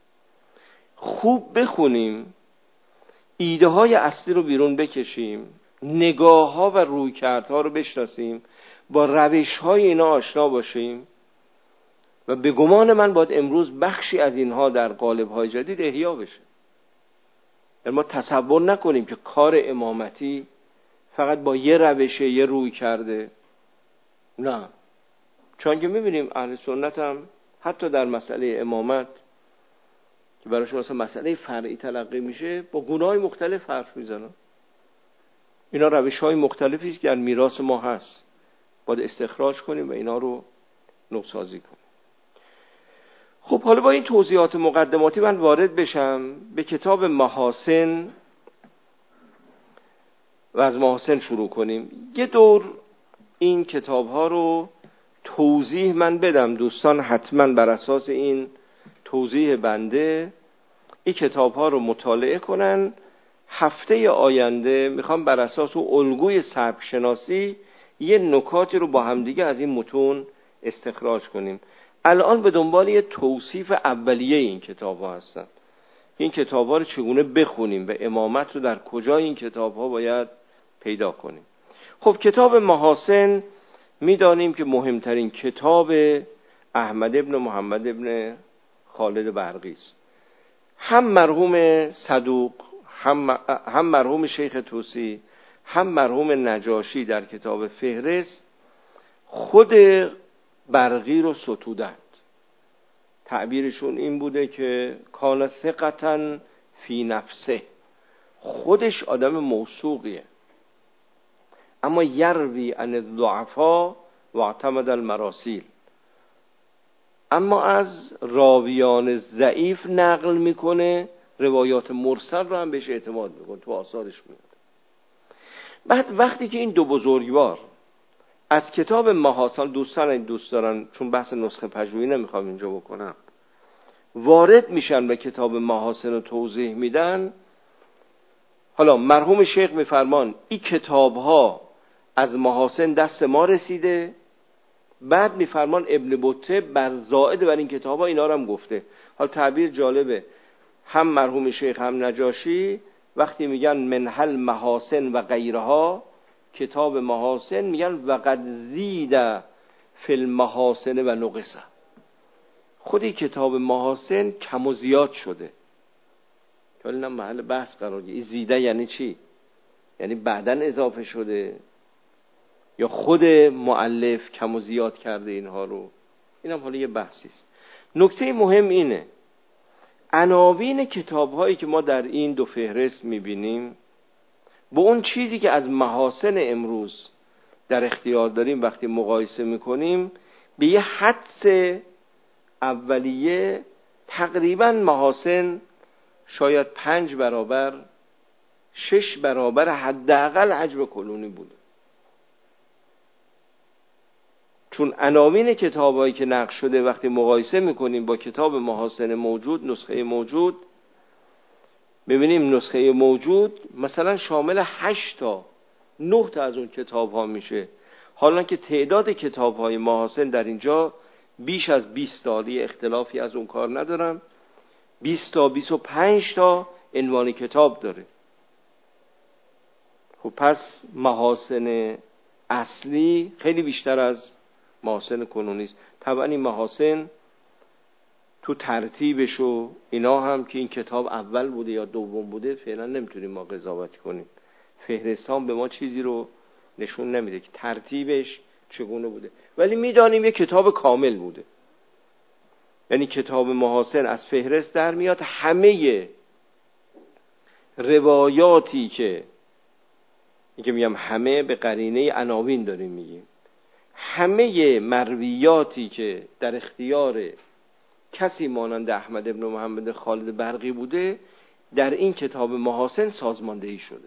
خوب بخونیم، ایده های اصلی رو بیرون بکشیم، نگاه ها و رویکردها رو بشناسیم، با روش های اینا آشنا باشیم و به گمان من باید امروز بخشی از اینها در قالب های جدید احیا بشه. یعنی ما تصور نکنیم که کار امامتی فقط با یه روشه یه روی کرده. نه، چون که میبینیم اهل سنت هم حتی در مسئله امامت که براشون مثلا مسئله فرعی تلقی میشه با گونه‌های مختلف حرف میزنن. اینا روش‌های مختلفی است که در میراث ما هست، باید استخراج کنیم و اینا رو نوسازی کنیم. خب حالا با این توضیحات مقدماتی من وارد بشم به کتاب محاسن و از محاسن شروع کنیم. یه دور این کتاب‌ها رو توضیح من بدم، دوستان حتما بر اساس این توضیح بنده این کتاب‌ها رو مطالعه کنن. هفته آینده میخوام بر اساس اون الگوی سبک شناسی یه نکاتی رو با همدیگه از این متون استخراج کنیم. الان به دنبال یه توصیف اولیه این کتاب‌ها هستن. این کتاب‌ها رو چگونه بخونیم و امامت رو در کجای این کتاب‌ها باید پیدا کنیم. خب کتاب محاسن میدانیم که مهمترین کتاب احمد ابن محمد ابن خالد برقی است. هم مرحوم صدوق، هم هم مرحوم شیخ طوسی، هم مرحوم نجاشی در کتاب فهرست خود برقی رو ستودند. تعبیرشون این بوده که کان ثقةً فی نفسه، خودش آدم موثوقیه، اما یروی عن الضعفاء و اعتمد المراسیل، اما از راویان ضعیف نقل میکنه، روایات مرسل رو هم بهش اعتماد میکنه، تو آثارش میاد. بعد وقتی که این دو بزرگوار از کتاب محاسن، دوستان این دوست دارن چون بحث نسخه پژوهی نمیخوام اینجا بکنم، وارد میشن به کتاب محاسن رو توضیح میدن. حالا مرحوم شیخ میفرمان این کتاب ها از محاسن دست ما رسیده. بعد میفرمان ابن بطه بر زائد بر این کتاب ها اینا رو هم گفته. حالا تعبیر جالبه، هم مرحوم شیخ هم نجاشی وقتی میگن منحل محاسن و غیرها، کتاب محاسن میگن وقد زید فی المحاسن و نقصه، خودی کتاب محاسن کم و زیاد شده. ولی نه محل بحث قرار گرفت. این زیده یعنی چی؟ یعنی بعدن اضافه شده یا خود مؤلف کم و زیاد کرده اینها رو؟ اینم حالا یه بحثی است. نکته مهم اینه عناوین کتاب هایی که ما در این دو فهرست میبینیم با اون چیزی که از محاسن امروز در اختیار داریم وقتی مقایسه میکنیم به یه حدس اولیه تقریبا محاسن شاید پنج برابر شش برابر حداقل حجم کلونی بوده. چون عناوین کتابایی که نقش شده وقتی مقایسه میکنیم با کتاب محاسن موجود، نسخه موجود، ببینیم نسخه موجود مثلا شامل هشت تا نه تا از اون کتاب ها میشه، حالا که تعداد کتاب های محاسن در اینجا بیش از بیست تا، اختلافی از اون کار ندارم، بیست تا بیست و پنج تا عنوان کتاب داره. خب پس محاسن اصلی خیلی بیشتر از محاسن کنونی است. طبعا این محاسن تو ترتیبش و اینا هم که این کتاب اول بوده یا دوم بوده فعلا نمیتونیم ما قضاوت کنیم. فهرستان به ما چیزی رو نشون نمیده که ترتیبش چگونه بوده، ولی میدانیم یه کتاب کامل بوده. یعنی کتاب محاسن از فهرست در میاد. همه روایاتی که اینکه میگم همه به قرینه عناوین داریم میگیم، همه مرویاتی که در اختیار کسی مانند احمد ابن محمد خالد برقی بوده در این کتاب محاسن سازماندهی شده.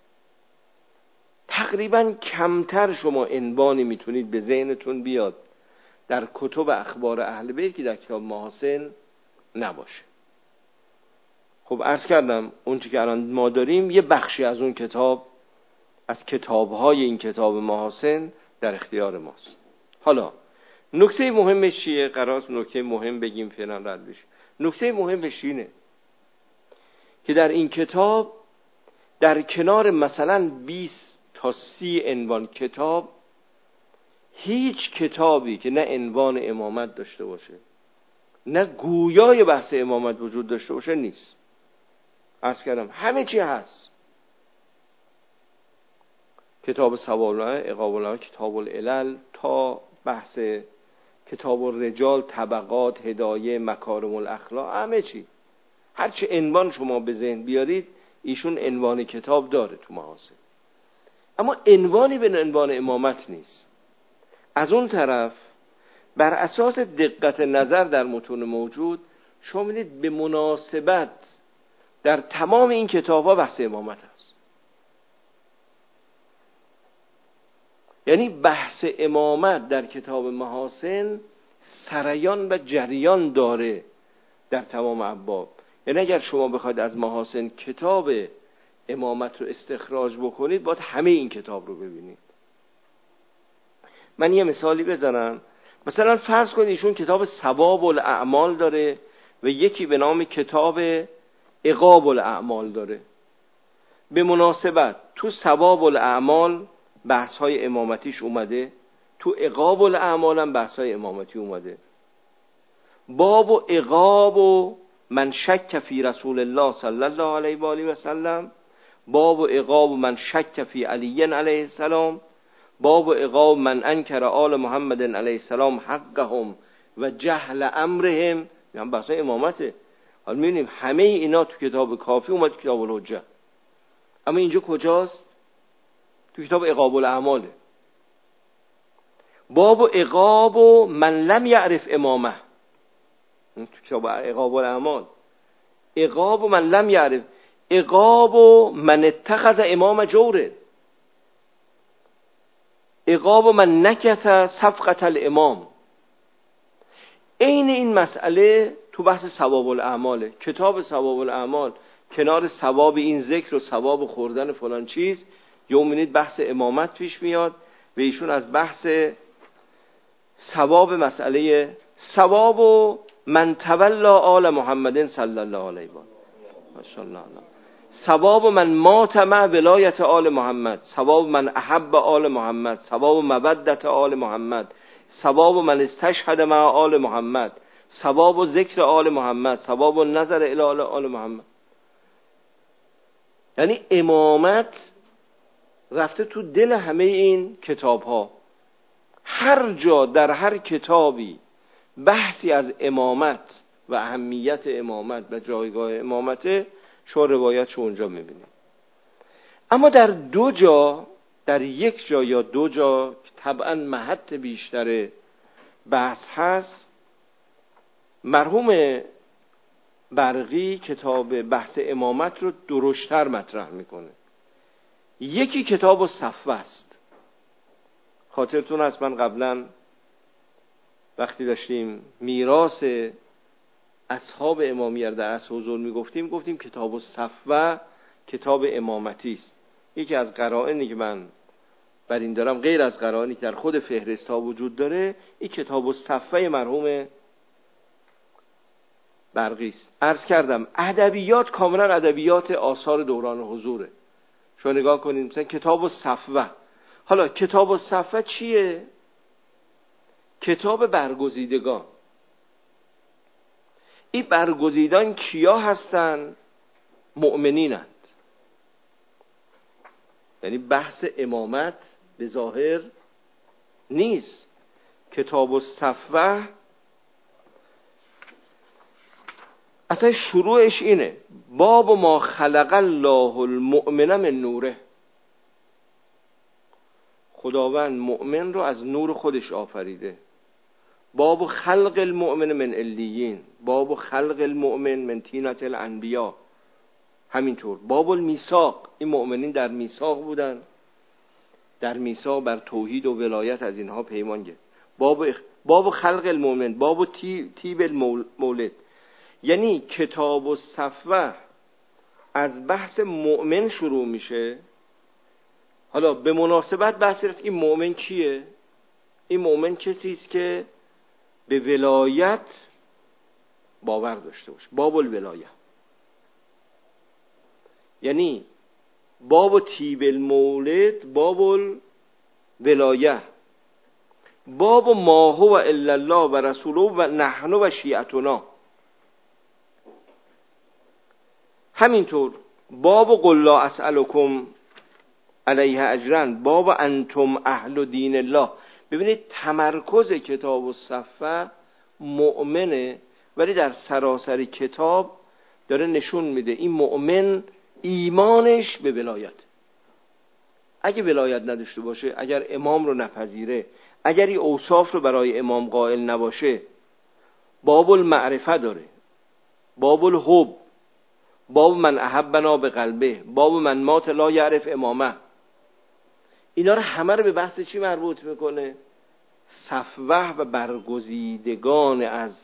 تقریبا کمتر شما عنوانی میتونید به ذهنتون بیاد در کتب اخبار اهل بیت که در کتاب محاسن نباشه. خب عرض کردم اون چی که الان ما داریم یه بخشی از اون کتاب، از کتاب‌های این کتاب محاسن در اختیار ماست. حالا نکته مهمش چیه؟ قرار نکته مهم بگیم فعلا رد بشه. نکته مهمش اینه که در این کتاب در کنار مثلا بیست تا سی عنوان کتاب، هیچ کتابی که نه عنوان امامت داشته باشه نه گویای بحث امامت وجود داشته باشه نیست. عرض کردم همه چی هست. کتاب ثواب العلماء، عقاب العلماء، کتاب العلل تا بحث کتاب الرجال، طبقات، هدایه، مکارم الاخلاق، همه چی. هر چه عنوان شما به ذهن بیارید ایشون عنوان کتاب داره تو محاسن، اما عنوانی به عنوان امامت نیست. از اون طرف بر اساس دقت نظر در متون موجود شما می‌بینید به مناسبت در تمام این کتاب‌ها بحث امامت هست. یعنی بحث امامت در کتاب محاسن سریان و جریان داره در تمام ابواب. یعنی اگر شما بخواید از محاسن کتاب امامت رو استخراج بکنید باید همه این کتاب رو ببینید. من یه مثالی بزنم. مثلا فرض کنید ایشون کتاب ثواب الاعمال داره و یکی به نام کتاب عقاب الاعمال داره. به مناسبت تو ثواب الاعمال بحث های امامتیش اومده، تو عقاب الاعمال هم بحث های امامتی اومده. باب و عقاب و من شک فی رسول الله صلی الله علیه و آله و سلم، باب و عقاب من شک فی علی علیه السلام، باب و عقاب من انکر آل محمد علیه السلام حقهم و جهل امرهم، هم بحث امامته. حالا می‌بینیم همه اینا تو کتاب کافی اومد، کتاب الحجه. اما اینجا کجاست؟ تو کتاب عقاب الاعماله. باب و عقاب و من لم یعرف امامه، تو کتاب عقاب الاعمال. عقاب و من لم یعرف، عقاب و من اتخذ امام جوره، عقاب و من نکت صفقة الامام. این این مسئله تو بحث ثواب الاعماله. کتاب ثواب الاعمال کنار ثواب این ذکر و ثواب خوردن فلان چیز یومینید بحث امامت پیش میاد و ایشون از بحث ثواب مسئله ثواب و من تولا آل محمد صلی الله علیه و آله، ثواب من مات مع ولایت آل محمد، ثواب من احب آل محمد، ثواب مودت آل محمد، ثواب من استشهد مع آل محمد، ثواب و ذکر آل محمد، ثواب و نظر الی آل محمد. یعنی امامت رفته تو دل همه این کتاب ها. هر جا در هر کتابی بحثی از امامت و اهمیت امامت و جایگاه امامت شو روایت شو اونجا میبینید. اما در دو جا، در یک جا یا دو جا طبعا محط بیشتر بحث هست، مرحوم برقی کتاب بحث امامت رو درشتر مطرح میکنه. یکی کتاب صفوه است. خاطرتون هست من قبلا وقتی داشتیم میراث اصحاب امامیه در عصر حضور میگفتیم، گفتیم کتاب صفوه کتاب امامتی است. یکی از قرائنی که من بر این دارم غیر از قرائنی که در خود فهرست ها وجود داره، این کتاب صفوه مرحوم برقی است. عرض کردم ادبیات کاملا ادبیات آثار دوران حضوره. شما نگاه کنید مثلا کتاب صفوه. حالا کتاب صفوه چیه؟ کتاب برگزیدگان. این برگزیدان کیا هستن؟ مؤمنینند. یعنی بحث امامت به ظاهر نیست. کتاب الصفوه اصلا شروعش اینه: باب ما خلق الله المؤمن من نوره. خداوند مؤمن رو از نور خودش آفریده. باب خلق المؤمن من علیین، باب خلق المؤمن من طینة الانبیا. همینطور باب المیثاق، این مؤمنین در میثاق بودن، در میثاق بر توحید و ولایت از اینها پیمان گرفت. باب باب خلق المؤمن، باب طیب المولد. یعنی کتاب الصفوه از بحث مؤمن شروع میشه. حالا به مناسبت بحث است این مؤمن کیه؟ این مؤمن کسی است که به ولایت باور داشته باشه. باب الولایه، یعنی باب طیب المولد، باب الولایه، باب ما هو الا الله و رسوله و نحن و شیعتنا. همینطور باب قل لا اسألکم علیه اجرا، باب انتم اهل دین الله. ببینید تمرکز کتاب الصفوه مؤمنه، ولی در سراسر کتاب داره نشون میده این مؤمن ایمانش به ولایت. اگه ولایت نداشته باشه، اگر امام رو نپذیره، اگر این اوصاف رو برای امام قائل نباشه، باب المعرفه داره، باب الحب، باب من احبنا به قلبه، باب من مات لا یعرف امامه. اینا رو همه رو به بحث چی مربوط میکنه؟ صفوه و برگزیدگان از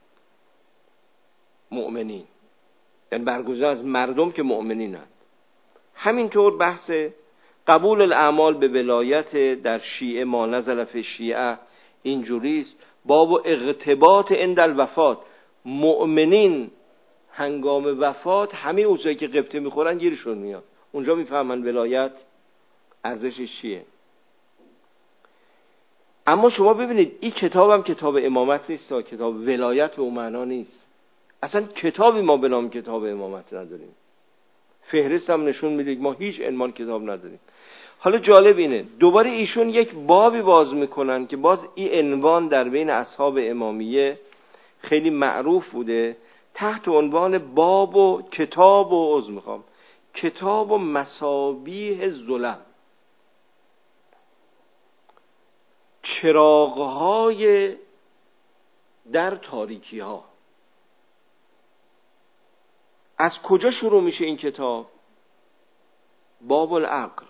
مؤمنین، یعنی برگزیدگان از مردم که مؤمنینند. همینطور بحث قبول الاعمال به ولایت در شیعه، ما نزل فی شیعه، اینجوریست. باب اغتباط عند الوفات، مؤمنین هنگام وفات همه اوضاعی که قبطه میخورن گیرشون میاد، اونجا میفهمن ولایت ارزشش چیه. اما شما ببینید این کتاب هم کتاب امامت نیست، کتاب ولایت به اون معنا نیست. اصلا کتابی ما به نام کتاب امامت نداریم. فهرست هم نشون میده ما هیچ عنوان کتاب نداریم. حالا جالب اینه دوباره ایشون یک بابی باز میکنن که باز این عنوان در بین اصحاب امامیه خیلی معروف بوده، تحت عنوان باب و کتاب و عذر میخوام کتاب و مصابیح ظلم، چراغهای در تاریکی ها. از کجا شروع میشه این کتاب؟ باب العقل،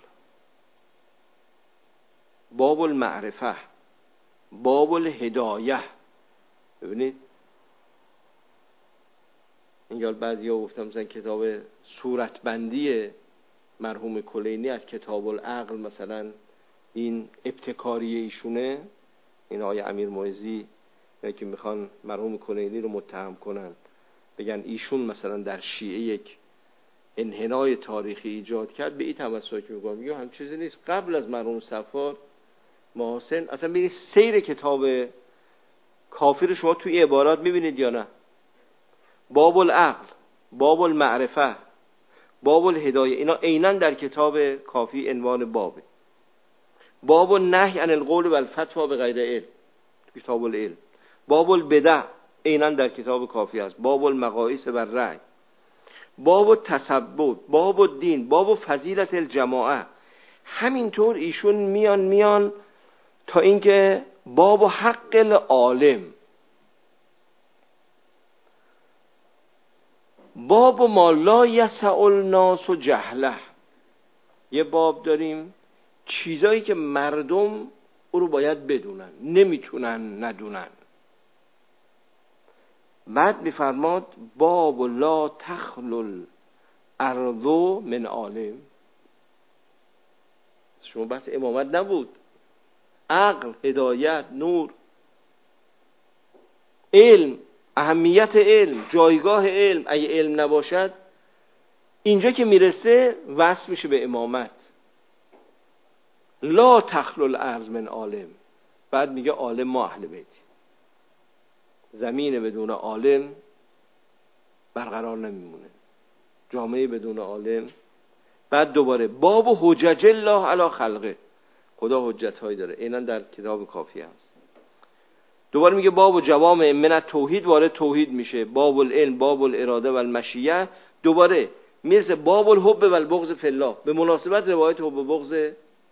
باب المعرفه، باب الهدایه. ببینید اینجا بعضی ها گفتم مثلا کتاب صورتبندی مرحوم کلینی از کتاب العقل، مثلا این ابتکاری ایشونه، این آقای امیر معزی که میخوان مرحوم کلینی رو متهم کنن، بگن ایشون مثلا در شیعه یک انحنای تاریخی ایجاد کرد، به این تمسک میکنم. میگم هم چیزی نیست. قبل از مرحوم صفار محسن اصلا ببینید سیر کتاب کافی رو شما توی عبارات میبینید یا نه؟ باب العقل، باب المعرفه، باب الهدایه، اینا عیناً در کتاب کافی عنوان بابه. باب النهی عن القول و الفتوی به غیر علم، کتاب العلم. باب البدع عیناً در کتاب کافی است. باب المقاییس و الرأی، باب التثبت، باب الدین، باب فضیلت الجماعه. همینطور ایشون میان میان تا اینکه باب حق العالم، باب ما لا یسع الناس جهله. یه باب داریم چیزایی که مردم او رو باید بدونن، نمیتونن ندونن. بعد میفرماد باب لا تخلو الارض من عالم. شما بس امامت نبود، عقل، هدایت، نور، علم، اهمیت علم، جایگاه علم. اگه علم نباشد اینجا که میرسه وصل میشه به امامت. لا تخلو الارض من عالم. بعد میگه عالم ما اهل بیت. زمین بدون عالم برقرار نمیمونه، جامعه بدون عالم. بعد دوباره باب حجج الله علی خلقه، خدا حجت هایی داره، اینا در کتاب کافی هست. دوباره میگه باب جوامع من توحید، وارد توحید میشه، باب العلم، باب الاراده و المشیه. دوباره میرسه باب الحب و البغض فی الله، به مناسبت روایت حب و بغض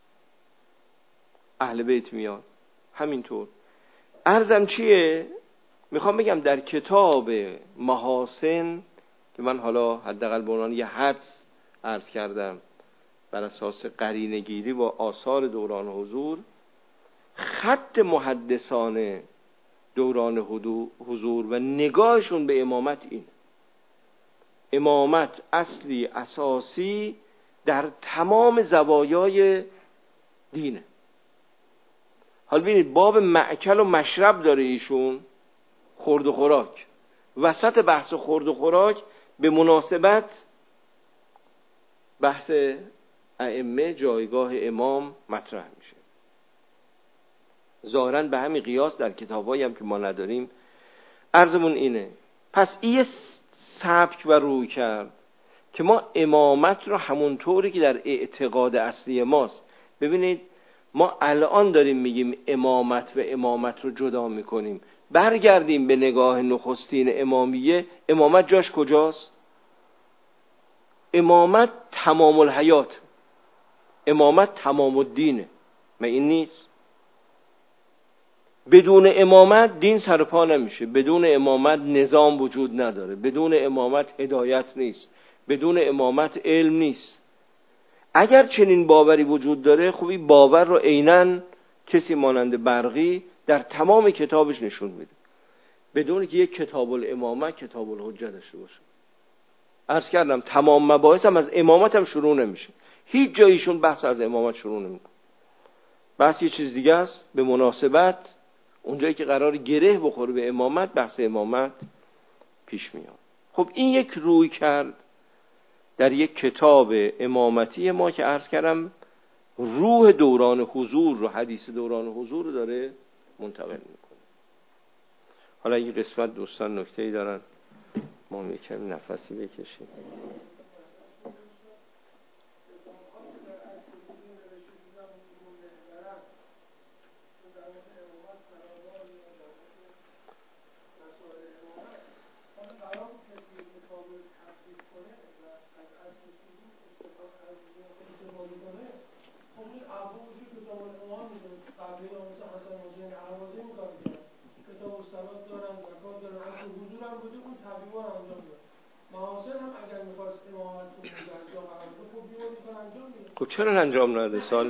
اهل بیت میاد. همینطور عرضم چیه؟ میخوام بگم در کتاب محاسن که من حالا حداقل به عنوان یه حدس عرض کردم بر اساس قرینه‌گیری با آثار دوران حضور، خط محدثان دوران حضور و نگاهشون به امامت این امامت اصلی اساسی در تمام زوایای دینه. حالا ببینید باب مأکل و مشرب داره ایشون، خورد و خوراک، وسط بحث خورد و خوراک به مناسبت بحث ائمه، جایگاه امام مطرح میشه. ظاهراً به همین قیاس در کتابایی هم که ما نداریم. عرضمون اینه، پس این سبک و روی کرد که ما امامت رو همونطوری که در اعتقاد اصلی ماست، ببینید ما الان داریم میگیم امامت و امامت رو جدا میکنیم، برگردیم به نگاه نخستین امامیه، امامت جاش کجاست؟ امامت تمام الحیات، امامت تمام الدینه. ما این نیست؟ بدون امامت دین سرپا نمیشه، بدون امامت نظام وجود نداره، بدون امامت هدایت نیست، بدون امامت علم نیست. اگر چنین باوری وجود داره، خوبی باور رو عیناً کسی مانند برقی در تمام کتابش نشون میده، بدون که یک کتاب الامامه کتاب الحجه داشته باشه. عرض کردم تمام مباحث هم از امامت هم شروع نمیشه، هیچ جاییشون بحث از امامت شروع نمیکنه، بحث یه چیز دیگه است. به مناسبت اونجایی که قرار گره بخوره به امامت، بحث امامت پیش میاد. خب این یک روی کرد در یک کتاب امامتی ما که عرض کردم روح دوران حضور رو، حدیث دوران حضور رو داره منتقل میکنه. حالا این قسمت دوستان نکته‌ای دارن، ما یکم نفسی بکشیم. خب چرا انجام نده سال؟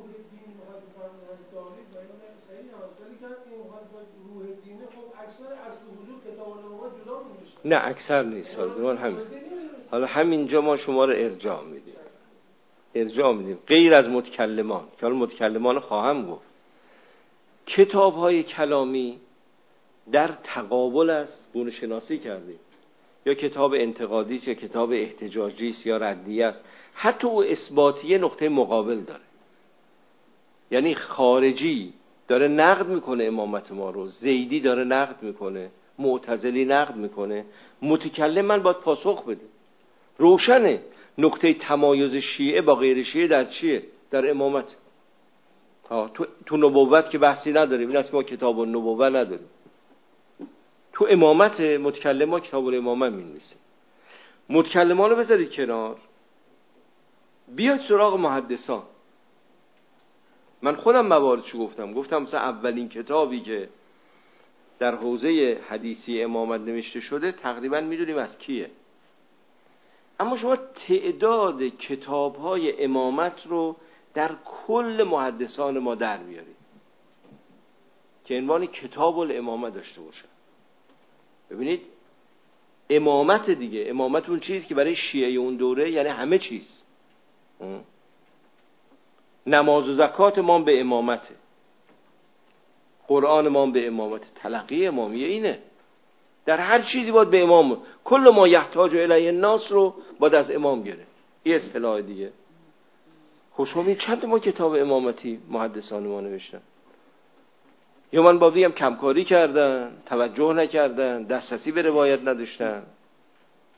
نه اکثر نیست سال همین. حالا همینجا ما شما رو ارجاع میدیم ارجاع میدیم غیر از متکلمان که حالا متکلمان خواهم گفت. کتاب های کلامی در تقابل است، گونه شناسی کردیم، یا کتاب انتقادی است یا کتاب احتجاجی است یا ردیه است، حتی او اثباتیه نقطه مقابل داره. یعنی خارجی داره نقد میکنه امامت ما رو، زیدی داره نقد میکنه، معتزلی نقد میکنه، متکلم من باید پاسخ بده. روشنه نقطه تمایز شیعه با غیر شیعه در چیه؟ در امامت. ها تو تو نبوت که بحثی نداریم، این است که ما کتاب النبوه نداریم. تو امامت متکلم ما کتاب الامامه می‌نویسه. متکلمان رو بذارید کنار، بیاید سراغ محدثان. من خودم مواردشو گفتم گفتم مثلا اولین کتابی که در حوزه حدیثی امامت نوشته شده تقریبا میدونیم از کیه، اما شما تعداد کتاب‌های امامت رو در کل محدثان ما در بیارید که عنوان کتاب الامامه داشته باشه. ببینید امامت دیگه، امامت اون چیزی که برای شیعه اون دوره یعنی همه چیز. نماز و زکات ما به امامته، قرآن ما به امامته، تلقی امامیه اینه. در هر چیزی باید به امام، کل ما یحتاج الیه الناس رو باید از امام گیره. این اصطلاح دیگه. خوشمی چند ما کتاب امامتی محدثان ما نوشتن، یا من با بگم کمکاری کردن، توجه نکردن، دسترسی به روایت نداشتن.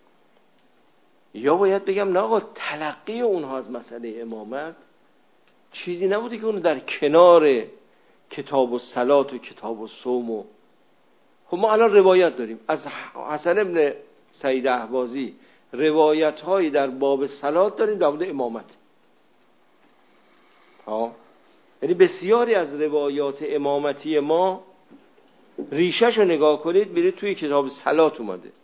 یا باید بگم نه آقا تلقی اونها از مسئله امامت چیزی نبوده که اونو در کنار کتاب الصلات و کتاب الصوم و خب ما الان روایت داریم از حسن ابن سعید اهوازی، روایت هایی در باب صلات داریم در مورد امامت. ها یعنی بسیاری از روایات امامتی ما ریشه‌ش رو نگاه کنید برید توی کتاب صلات اومده،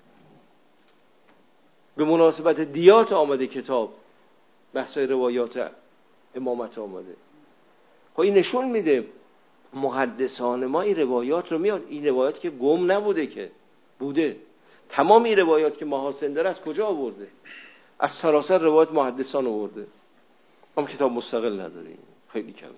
به مناسبت دیات آمده کتاب بحثای روایات امامت آمده. خب این نشون میده محدثان ما این روایات رو میاد، این روایات که گم نبوده که بوده، تمام این روایات که محاسن داره از کجا آورده؟ از سراسر روایات محدثان آورده. ما کتاب مستقل نداریم، خیلی کمه.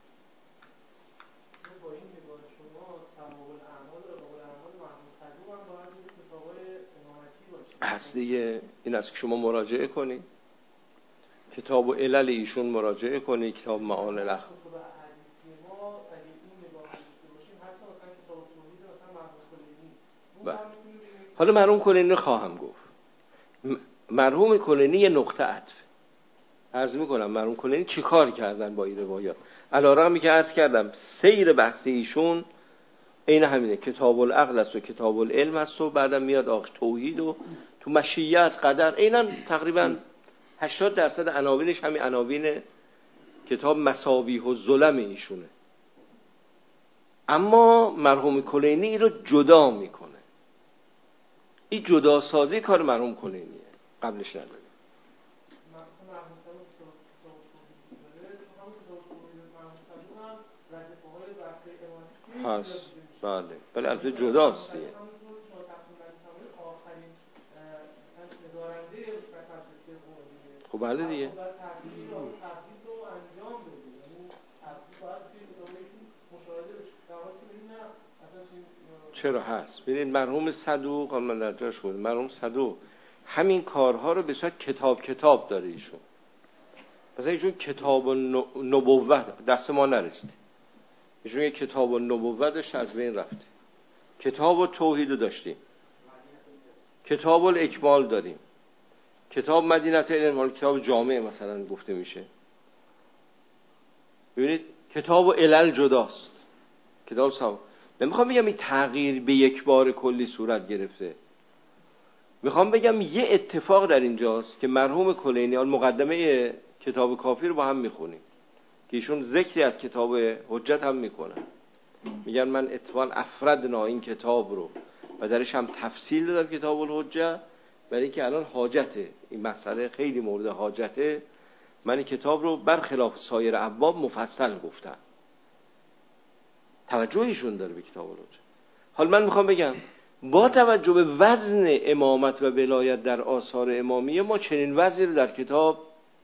هست دیگه، این است که شما مراجعه کنید، کتاب و علل ایشون مراجعه کنید، کتاب معان الاخ. حالا مرحوم کلینی رو خواهم گفت. مرحوم کلینی یه نقطه عطف عرض میکنم. مرحوم کلینی چی کار کردن با این روایات؟ علارغمی که عرض کردم سیر بحث ایشون این همینه، کتاب العقل است و کتاب العلم است و بعدم میاد آخر توحید و تو مشیت قدر، اینا تقریبا هشتاد درصد عناوینش همین عناوین کتاب مصابیح الظلم ایشونه. اما مرحوم کلینی این رو جدا میکنه. این جدا سازی کار مرحوم کلینیه، قبلش نداره. هست بله بله البته جداست دیگه. خب بله دیگه. چرا هست؟ ببینید مرحوم صدوق، من در جاش بود، مرحوم صدوق همین کارها رو به صورت کتاب کتاب داره ایشون. مثلا ایشون کتاب النبوت دست ما نرسید، ایشون یک کتاب النبوت داشت از بین رفته. کتاب التوحید رو داشتیم، کتاب الاکمال داریم، کتاب مدینه علم، کتاب جامع مثلا گفته میشه. ببینید کتاب و علل جداست، کتاب سوا. نمیخوام بگم این تغییر به یک بار کلی صورت گرفته، میخوام بگم یه اتفاق در اینجاست که مرحوم کلینی مقدمه کتاب کافی رو با هم میخونیم که ایشون ذکری از کتاب حجت هم میکنن، میگن من اتفاقا افردنا این کتاب رو و درش هم تفصیل دادم کتاب الحجت، برای که الان حاجته، این مسئله خیلی مورد حاجته، من این کتاب رو برخلاف سایر ابواب مفصل گفتم. توجهشون داره به کتاب الحجت. حالا من میخوام بگم با توجه به وزن امامت و ولایت در آثار امامیه ما چنین وزنی رو در کتاب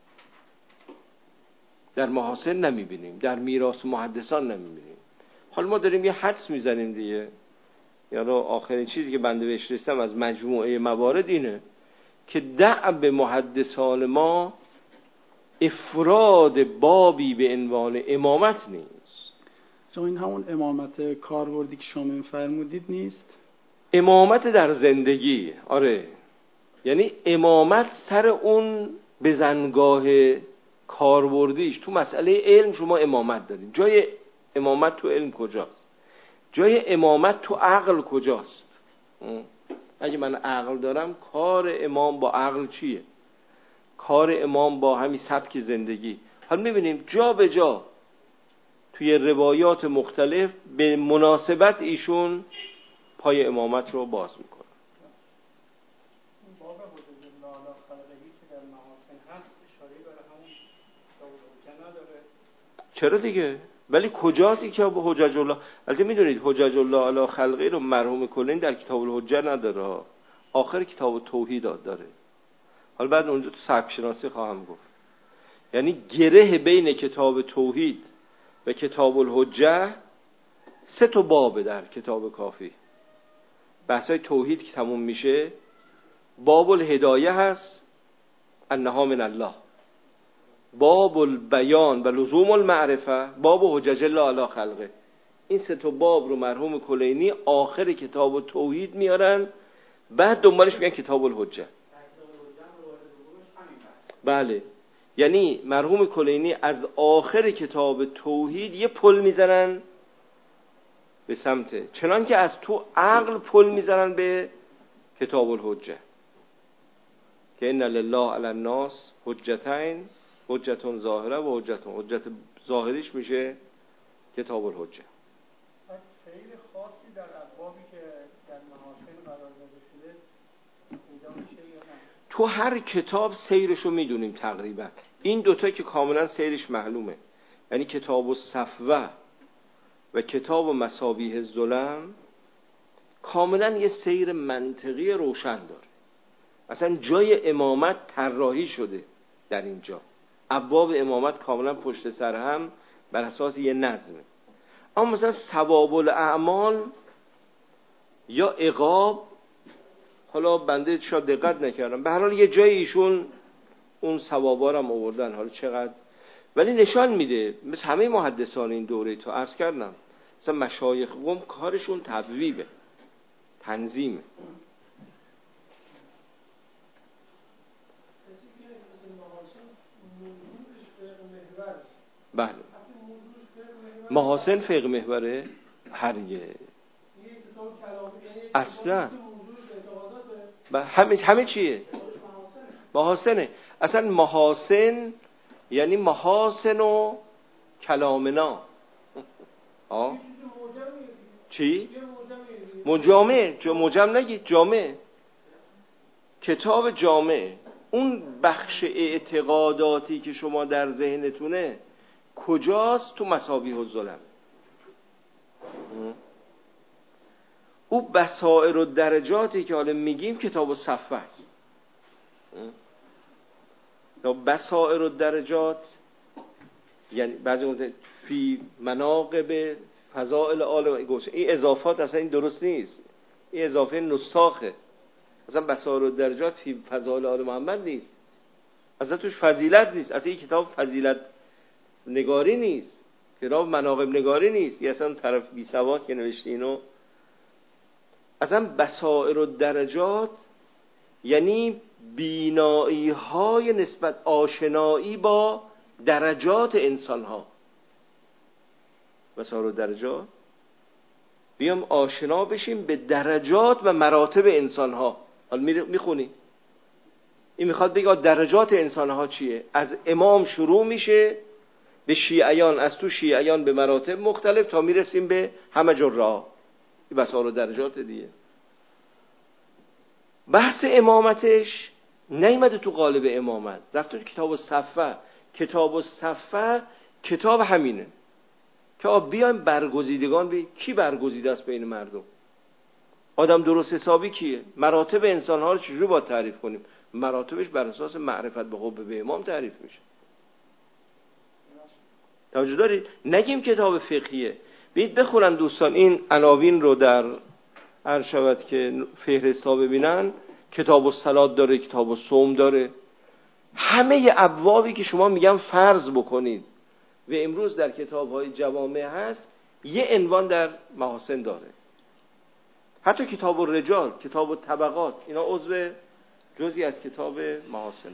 در محاسن نمیبینیم، در میراث محدثان نمیبینیم. حالا ما داریم یه حدس میزنیم دیگه، یعنی آخرین چیزی که بنده بهش رسیدم از مجموعه موارد اینه که دعب محدثان ما افراد بابی به عنوان امامت نیست. چون این همون امامت کاربردی که شما می‌فرمودید نیست؟ امامت در زندگی، آره، یعنی امامت سر اون بزنگاه کاربردیش. تو مسئله علم شما امامت دارید، جای امامت تو علم کجاست؟ جای امامت تو عقل کجاست؟ اگه من عقل دارم کار امام با عقل چیه؟ کار امام با همین سبک زندگی. حالا میبینیم جا به جا توی روایات مختلف به مناسبت ایشون پای امامت رو باز میکنه. چرا دیگه؟ ولی کجاست این که به حجج الله؟ البته میدونید حجج الله علی خلقه رو مرحوم کلینی در کتاب الحجه نداره، آخر کتاب توحید داره. حالا بعد اونجا تو سبک شناسی خواهم گفت. یعنی گره بین کتاب توحید و کتاب الحجه سه تا باب در کتاب کافی. بحثای توحید که تموم میشه باب الهدایه هست، انها من الله، باب البیان و لزوم المعرفه، باب حجج الله علی خلقه. این سه تا باب رو مرحوم کلینی آخر کتاب توحید میارن، بعد دنبالش میگن کتاب الحجه. بله، یعنی مرحوم کلینی از آخر کتاب توحید یه پل میزنن به سمت، چنان که از تو عقل پل میزنن به کتاب الحجه که ان لله علی الناس حجتین، حجتون ظاهره و حجتون، حجت ظاهریش میشه کتاب الحجه. سیر خاصی در ابوابی که در محاسن قرار داده شده پیدا میشه یا نه؟ تو هر کتاب سیرشو میدونیم تقریبا. این دوتا که کاملا سیرش معلومه، یعنی کتاب الصفوه و کتاب مصابیح الظلم کاملا یه سیر منطقی روشن داره. اصلا جای امامت طراحی شده در اینجا، ابواب امامت کاملا پشت سر هم بر اساس یه نظمه. اما مثلا ثواب الاعمال یا عقاب، حالا بنده شاید دقت نکردم، به هر حال یه جای ایشون اون ثوابا رو هم آوردن، حالا چقدر، ولی نشان میده مثل همه محدثان این دوره تو عرض کردم، مثلا مشایخ قوم کارشون تبویبه، تنظیمه. بله، محاسن فقه محوره هرگه اصلا همه همه چیه محاسنه. اصلا محاسن یعنی محاسن و کلامنا. آه چی؟ مجامع، مجمع نگید، جامع، کتاب جامع. اون بخش اعتقاداتی که شما در ذهنتونه کجاست؟ تو مصابیح الظلم. او بصائر و درجاتی که حالا میگیم کتاب الصفوه است. بصائر و درجات یعنی بعضی اون فی مناقب فضائل آل گوشه، این اضافات اصلا این درست نیست، این اضافه نساخه. اصلا بصائر و درجات فی فضائل آل محمد نیست، اصلا توش فضیلت نیست، اصلا این کتاب فضیلت نگاری نیست، کتاب مناقب نگاری نیست، یه اصلا طرف بی سواد که نوشته اینو. اصلا بصائر و درجات یعنی بینایی های نسبت، آشنایی با درجات انسان ها. بصائر و درجات بیام آشنا بشیم به درجات و مراتب انسان ها. حالا میخونی این میخواد بگه درجات انسان ها چیه، از امام شروع میشه به شیعیان، از تو شیعیان به مراتب مختلف تا میرسیم به همه جرها. این بصائر و درجات دیگه. بحث امامتش نیامده تو قالب امامت، رفته تو کتاب الصفوه. کتاب الصفوه کتاب همینه که آب بیایم برگزیدگان به کی برگزیده است بین مردم، آدم درست حسابی کیه، مراتب انسان ها رو چجوری باید تعریف کنیم. مراتبش بر اساس معرفت به حب به امام تعریف میشه. توجه دارید؟ نگیم کتاب فقهیه. بید بخونن دوستان این عناوین رو در هر شود که فهرستا ببینن. کتاب الصلات داره، کتاب الصوم داره، همه ابوابی که شما میگم فرض بکنید و امروز در کتاب‌های جوامع هست یه عنوان در محاسن داره. حتی کتاب الرجال، کتاب الطبقات، اینا عضو جزئی از کتاب محاسنه.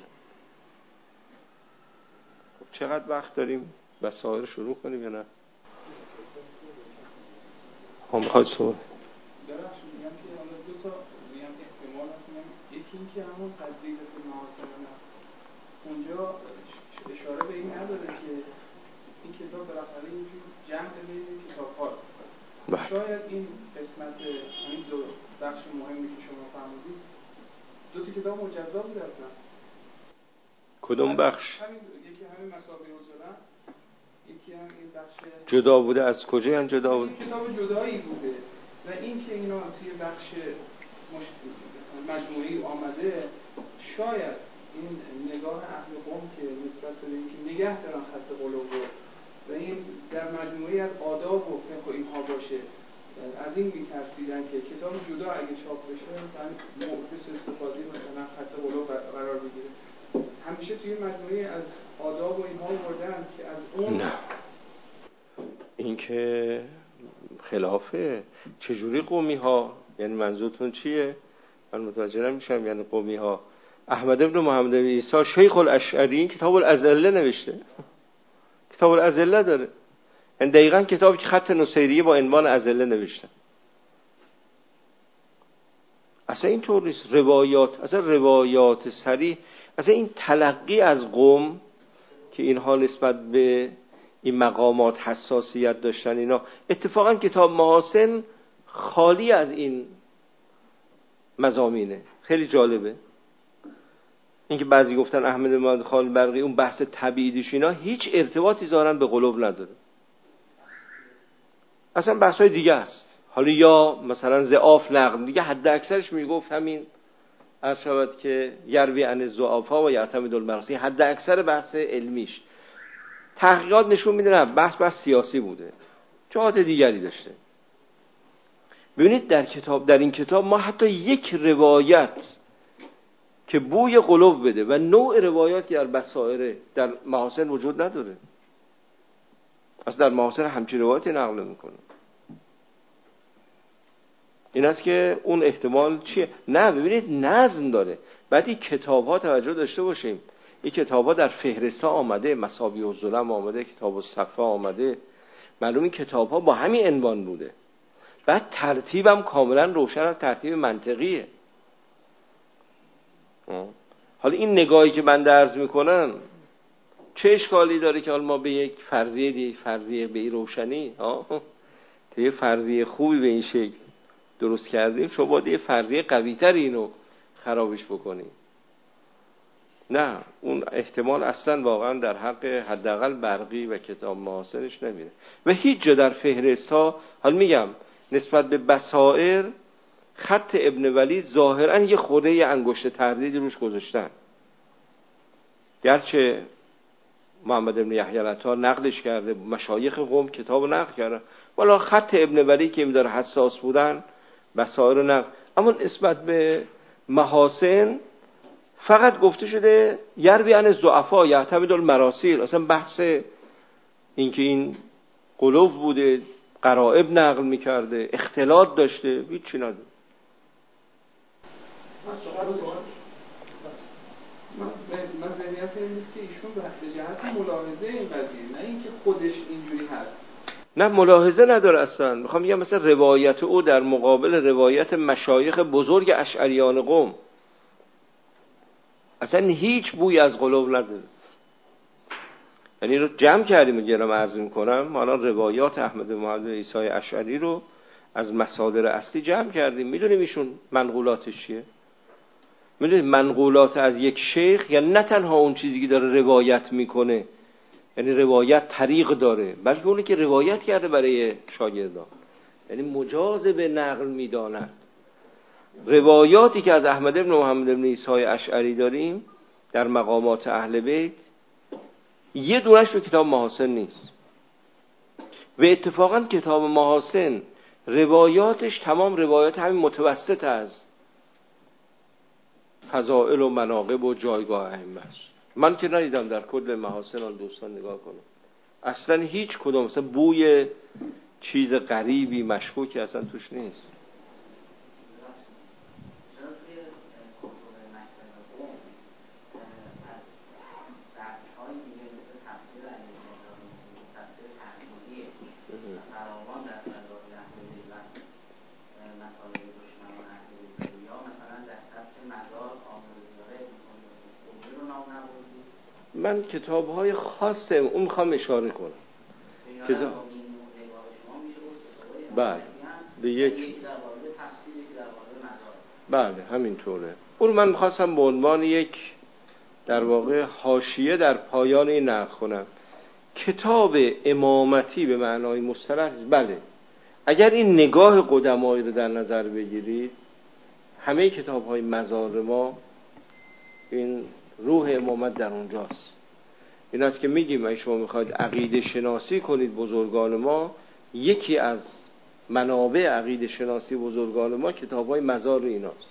خب چقدر وقت داریم؟ بصائر شروع کنیم یا نه؟ هم میخواید صحبت ببخشید میگم که حالا دو تا میگم احتمال هست. یکی این که همون فضیلت محاسنه است، اونجا اشاره به این نداره که این کتاب بالاخره اینجور جمع بین کتاب هاست. شاید این قسمت، این دو بخش مهمی که شما فرمودید دو تا کتاب مجزا بوده اصلا. کدوم بخش؟ همین یکی همین مصابیح الظلم، یکی هم این بخش جدا بوده. از کجا این جدا بوده؟ این کتاب جدایی بوده و این که اینا توی بخش مجموعی آمده، شاید این نگاه اهل قم که نسبت به اینکه نگه دارن خط قلوب و این در مجموعی از آداب و فقه و اینها باشه، از این میترسیدن که کتاب جدا اگه چاپ بشه مثلا معکس استفاده مثلا خط قلوب قرار بگیره. همیشه توی مجموعی از آداب و اینها بردن که از اون نه، این که خلافه. چجوری قومی ها، یعنی منظورتون چیه؟ من متوجه نمیشم. یعنی قومی ها احمد ابن محمد ابن عیسی شیخ الاشعری کتاب الازله نوشته، کتاب الازله داره، این دقیقاً کتابی که خط نصیریه با عنوان ازله نوشته. اصلا این طور نیست. روایات، اصلا روایات صریح، اصلا این تلقی از قوم که اینها نسبت به این مقامات حساسیت داشتن، اینا اتفاقا کتاب محاسن خالی از این مضامینه. خیلی جالبه اینکه بعضی گفتن احمد محمد خان برقی اون بحث تبعیدش اینا هیچ ارتباطی ظاهرا به قلوب نداره، اصلا بحثای دیگه است. حالا یا مثلا ضعاف نقل دیگه حد اکثرش میگفت همین عرض شود که یروی عن الضعفاء و یعتمد المراسی، حد اکثر بحث علمیش. تحقیقات نشون میده نه، بحث بحث سیاسی بوده، جهات دیگری داشته. ببینید در کتاب، در این کتاب ما حتی یک روایت که بوی قلوب بده و نوع روایات که در بصائر در محاسن وجود نداره. اصلا در محاسن همچین روایتی نقل میکنه. این است که اون احتمال چیه؟ نه ببینید نظم داره. بعد این کتاب ها توجه داشته باشیم، این کتاب ها در فهرستا آمده، مصابیح الظلم آمده، کتاب الصفا آمده، معلوم این کتاب ها با همین عنوان بوده. بعد ترتیبم کاملا روشن از ترتیب منطقیه. حالا این نگاهی که من عرض میکنم چه اشکالی داره که حالا ما به یک فرضیه دی فرضیه به این روشنی ها یه فرضیه خوبی به این شکل درست کردیم، شما باید یه فرضیه قوی‌تر اینو خرابش بکنیم. نه، اون احتمال اصلا واقعا در حق حداقل برقی و کتاب محاسنش نمیره و هیچ جا در فهرست ها. حالا میگم نسبت به بصائر خط ابن ولی ظاهرا یه خورده یه انگشت تردیدی روش گذاشتن، گرچه محمد ابن یحیی العطار نقلش کرده، مشایخ قوم کتاب نقل کردن، والا خط ابن ولی که می‌داره حساس بودن بصائر نقل. اما نسبت به محاسن فقط گفته شده یروی عن الضعفاء یعتمد المراسیل، اصلا بحث این که این قلوب بوده، غرائب نقل میکرده، اختلاط داشته، هیچی نداره. من ذهنیت این که ایشون به جهت ملاحظه این قضیه، نه اینکه خودش اینجوری هست. نه ملاحظه نداره اصلا. میخوام بگم مثلا روایت او در مقابل روایت مشایخ بزرگ اشعریان قوم اصلا هیچ بوی از قلوب نداره. یعنی رو جمع کردیم و گرام عرض میکنم، ما الان روایات احمد محمد عیسی اشعری رو از مصادر اصلی جمع کردیم. میدونیم ایشون منقولاتش چیه؟ میدونید منقولات از یک شیخ یعنی نه تنها اون چیزی که داره روایت میکنه، یعنی روایت طریق داره، بلکه اونی که روایت کرده برای شاگردان، یعنی مجاز به نقل میداند. روایاتی که از احمد بن محمد بن عیسی اشعری داریم در مقامات اهل بیت یه دونش رو کتاب محاسن نیست و اتفاقا کتاب محاسن روایاتش تمام روایات همین متوسط از فضائل و مناقب و جایگاه ائمه است. من که ندیدم در کل محاسن آن دوستان نگاه کنم اصلا هیچ کدوم مثلا بوی چیز غریبی مشکوکی اصلا توش نیست. من کتاب‌های خاصه اون میخوام اشاره کنم. کتاب بله به یک بله همینطوره. اون من میخواستم به عنوان یک در واقع حاشیه در پایان این نقل کنم. کتاب امامتی به معنای مصطلح بله، اگر این نگاه قدمایی رو در نظر بگیرید همه کتاب‌های مزار ما این روح امامت در اونجاست. این است که میگیم اگه شما میخواید عقیده شناسی کنید بزرگان ما، یکی از منابع عقیده شناسی بزرگان ما کتاب‌های مزار ایناست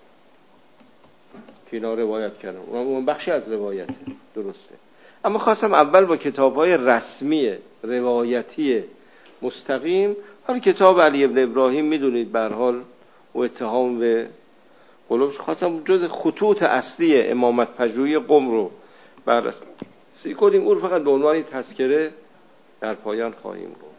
که اینا روایت کردن. اون بخشی از روایته، درسته. اما خواستم اول با کتاب‌های رسمی روایتی مستقیم، حالا کتاب علی ابن ابراهیم میدونید به هر حال و اتهام به قلوب خواستم جز خطوط اصلی امامت پژوهی قم رو بررسی کنیم. اون فقط به عنوان تذکره در پایان خواهیم بود.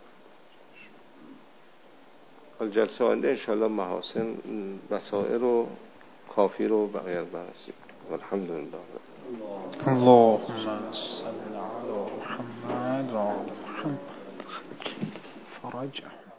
حال جلسه آینده انشاءالله محاسن وسائر و کافی رو بقیه بررسی کنیم. الحمدلله. اللهم صل علی محمد و آل محمد فرجه.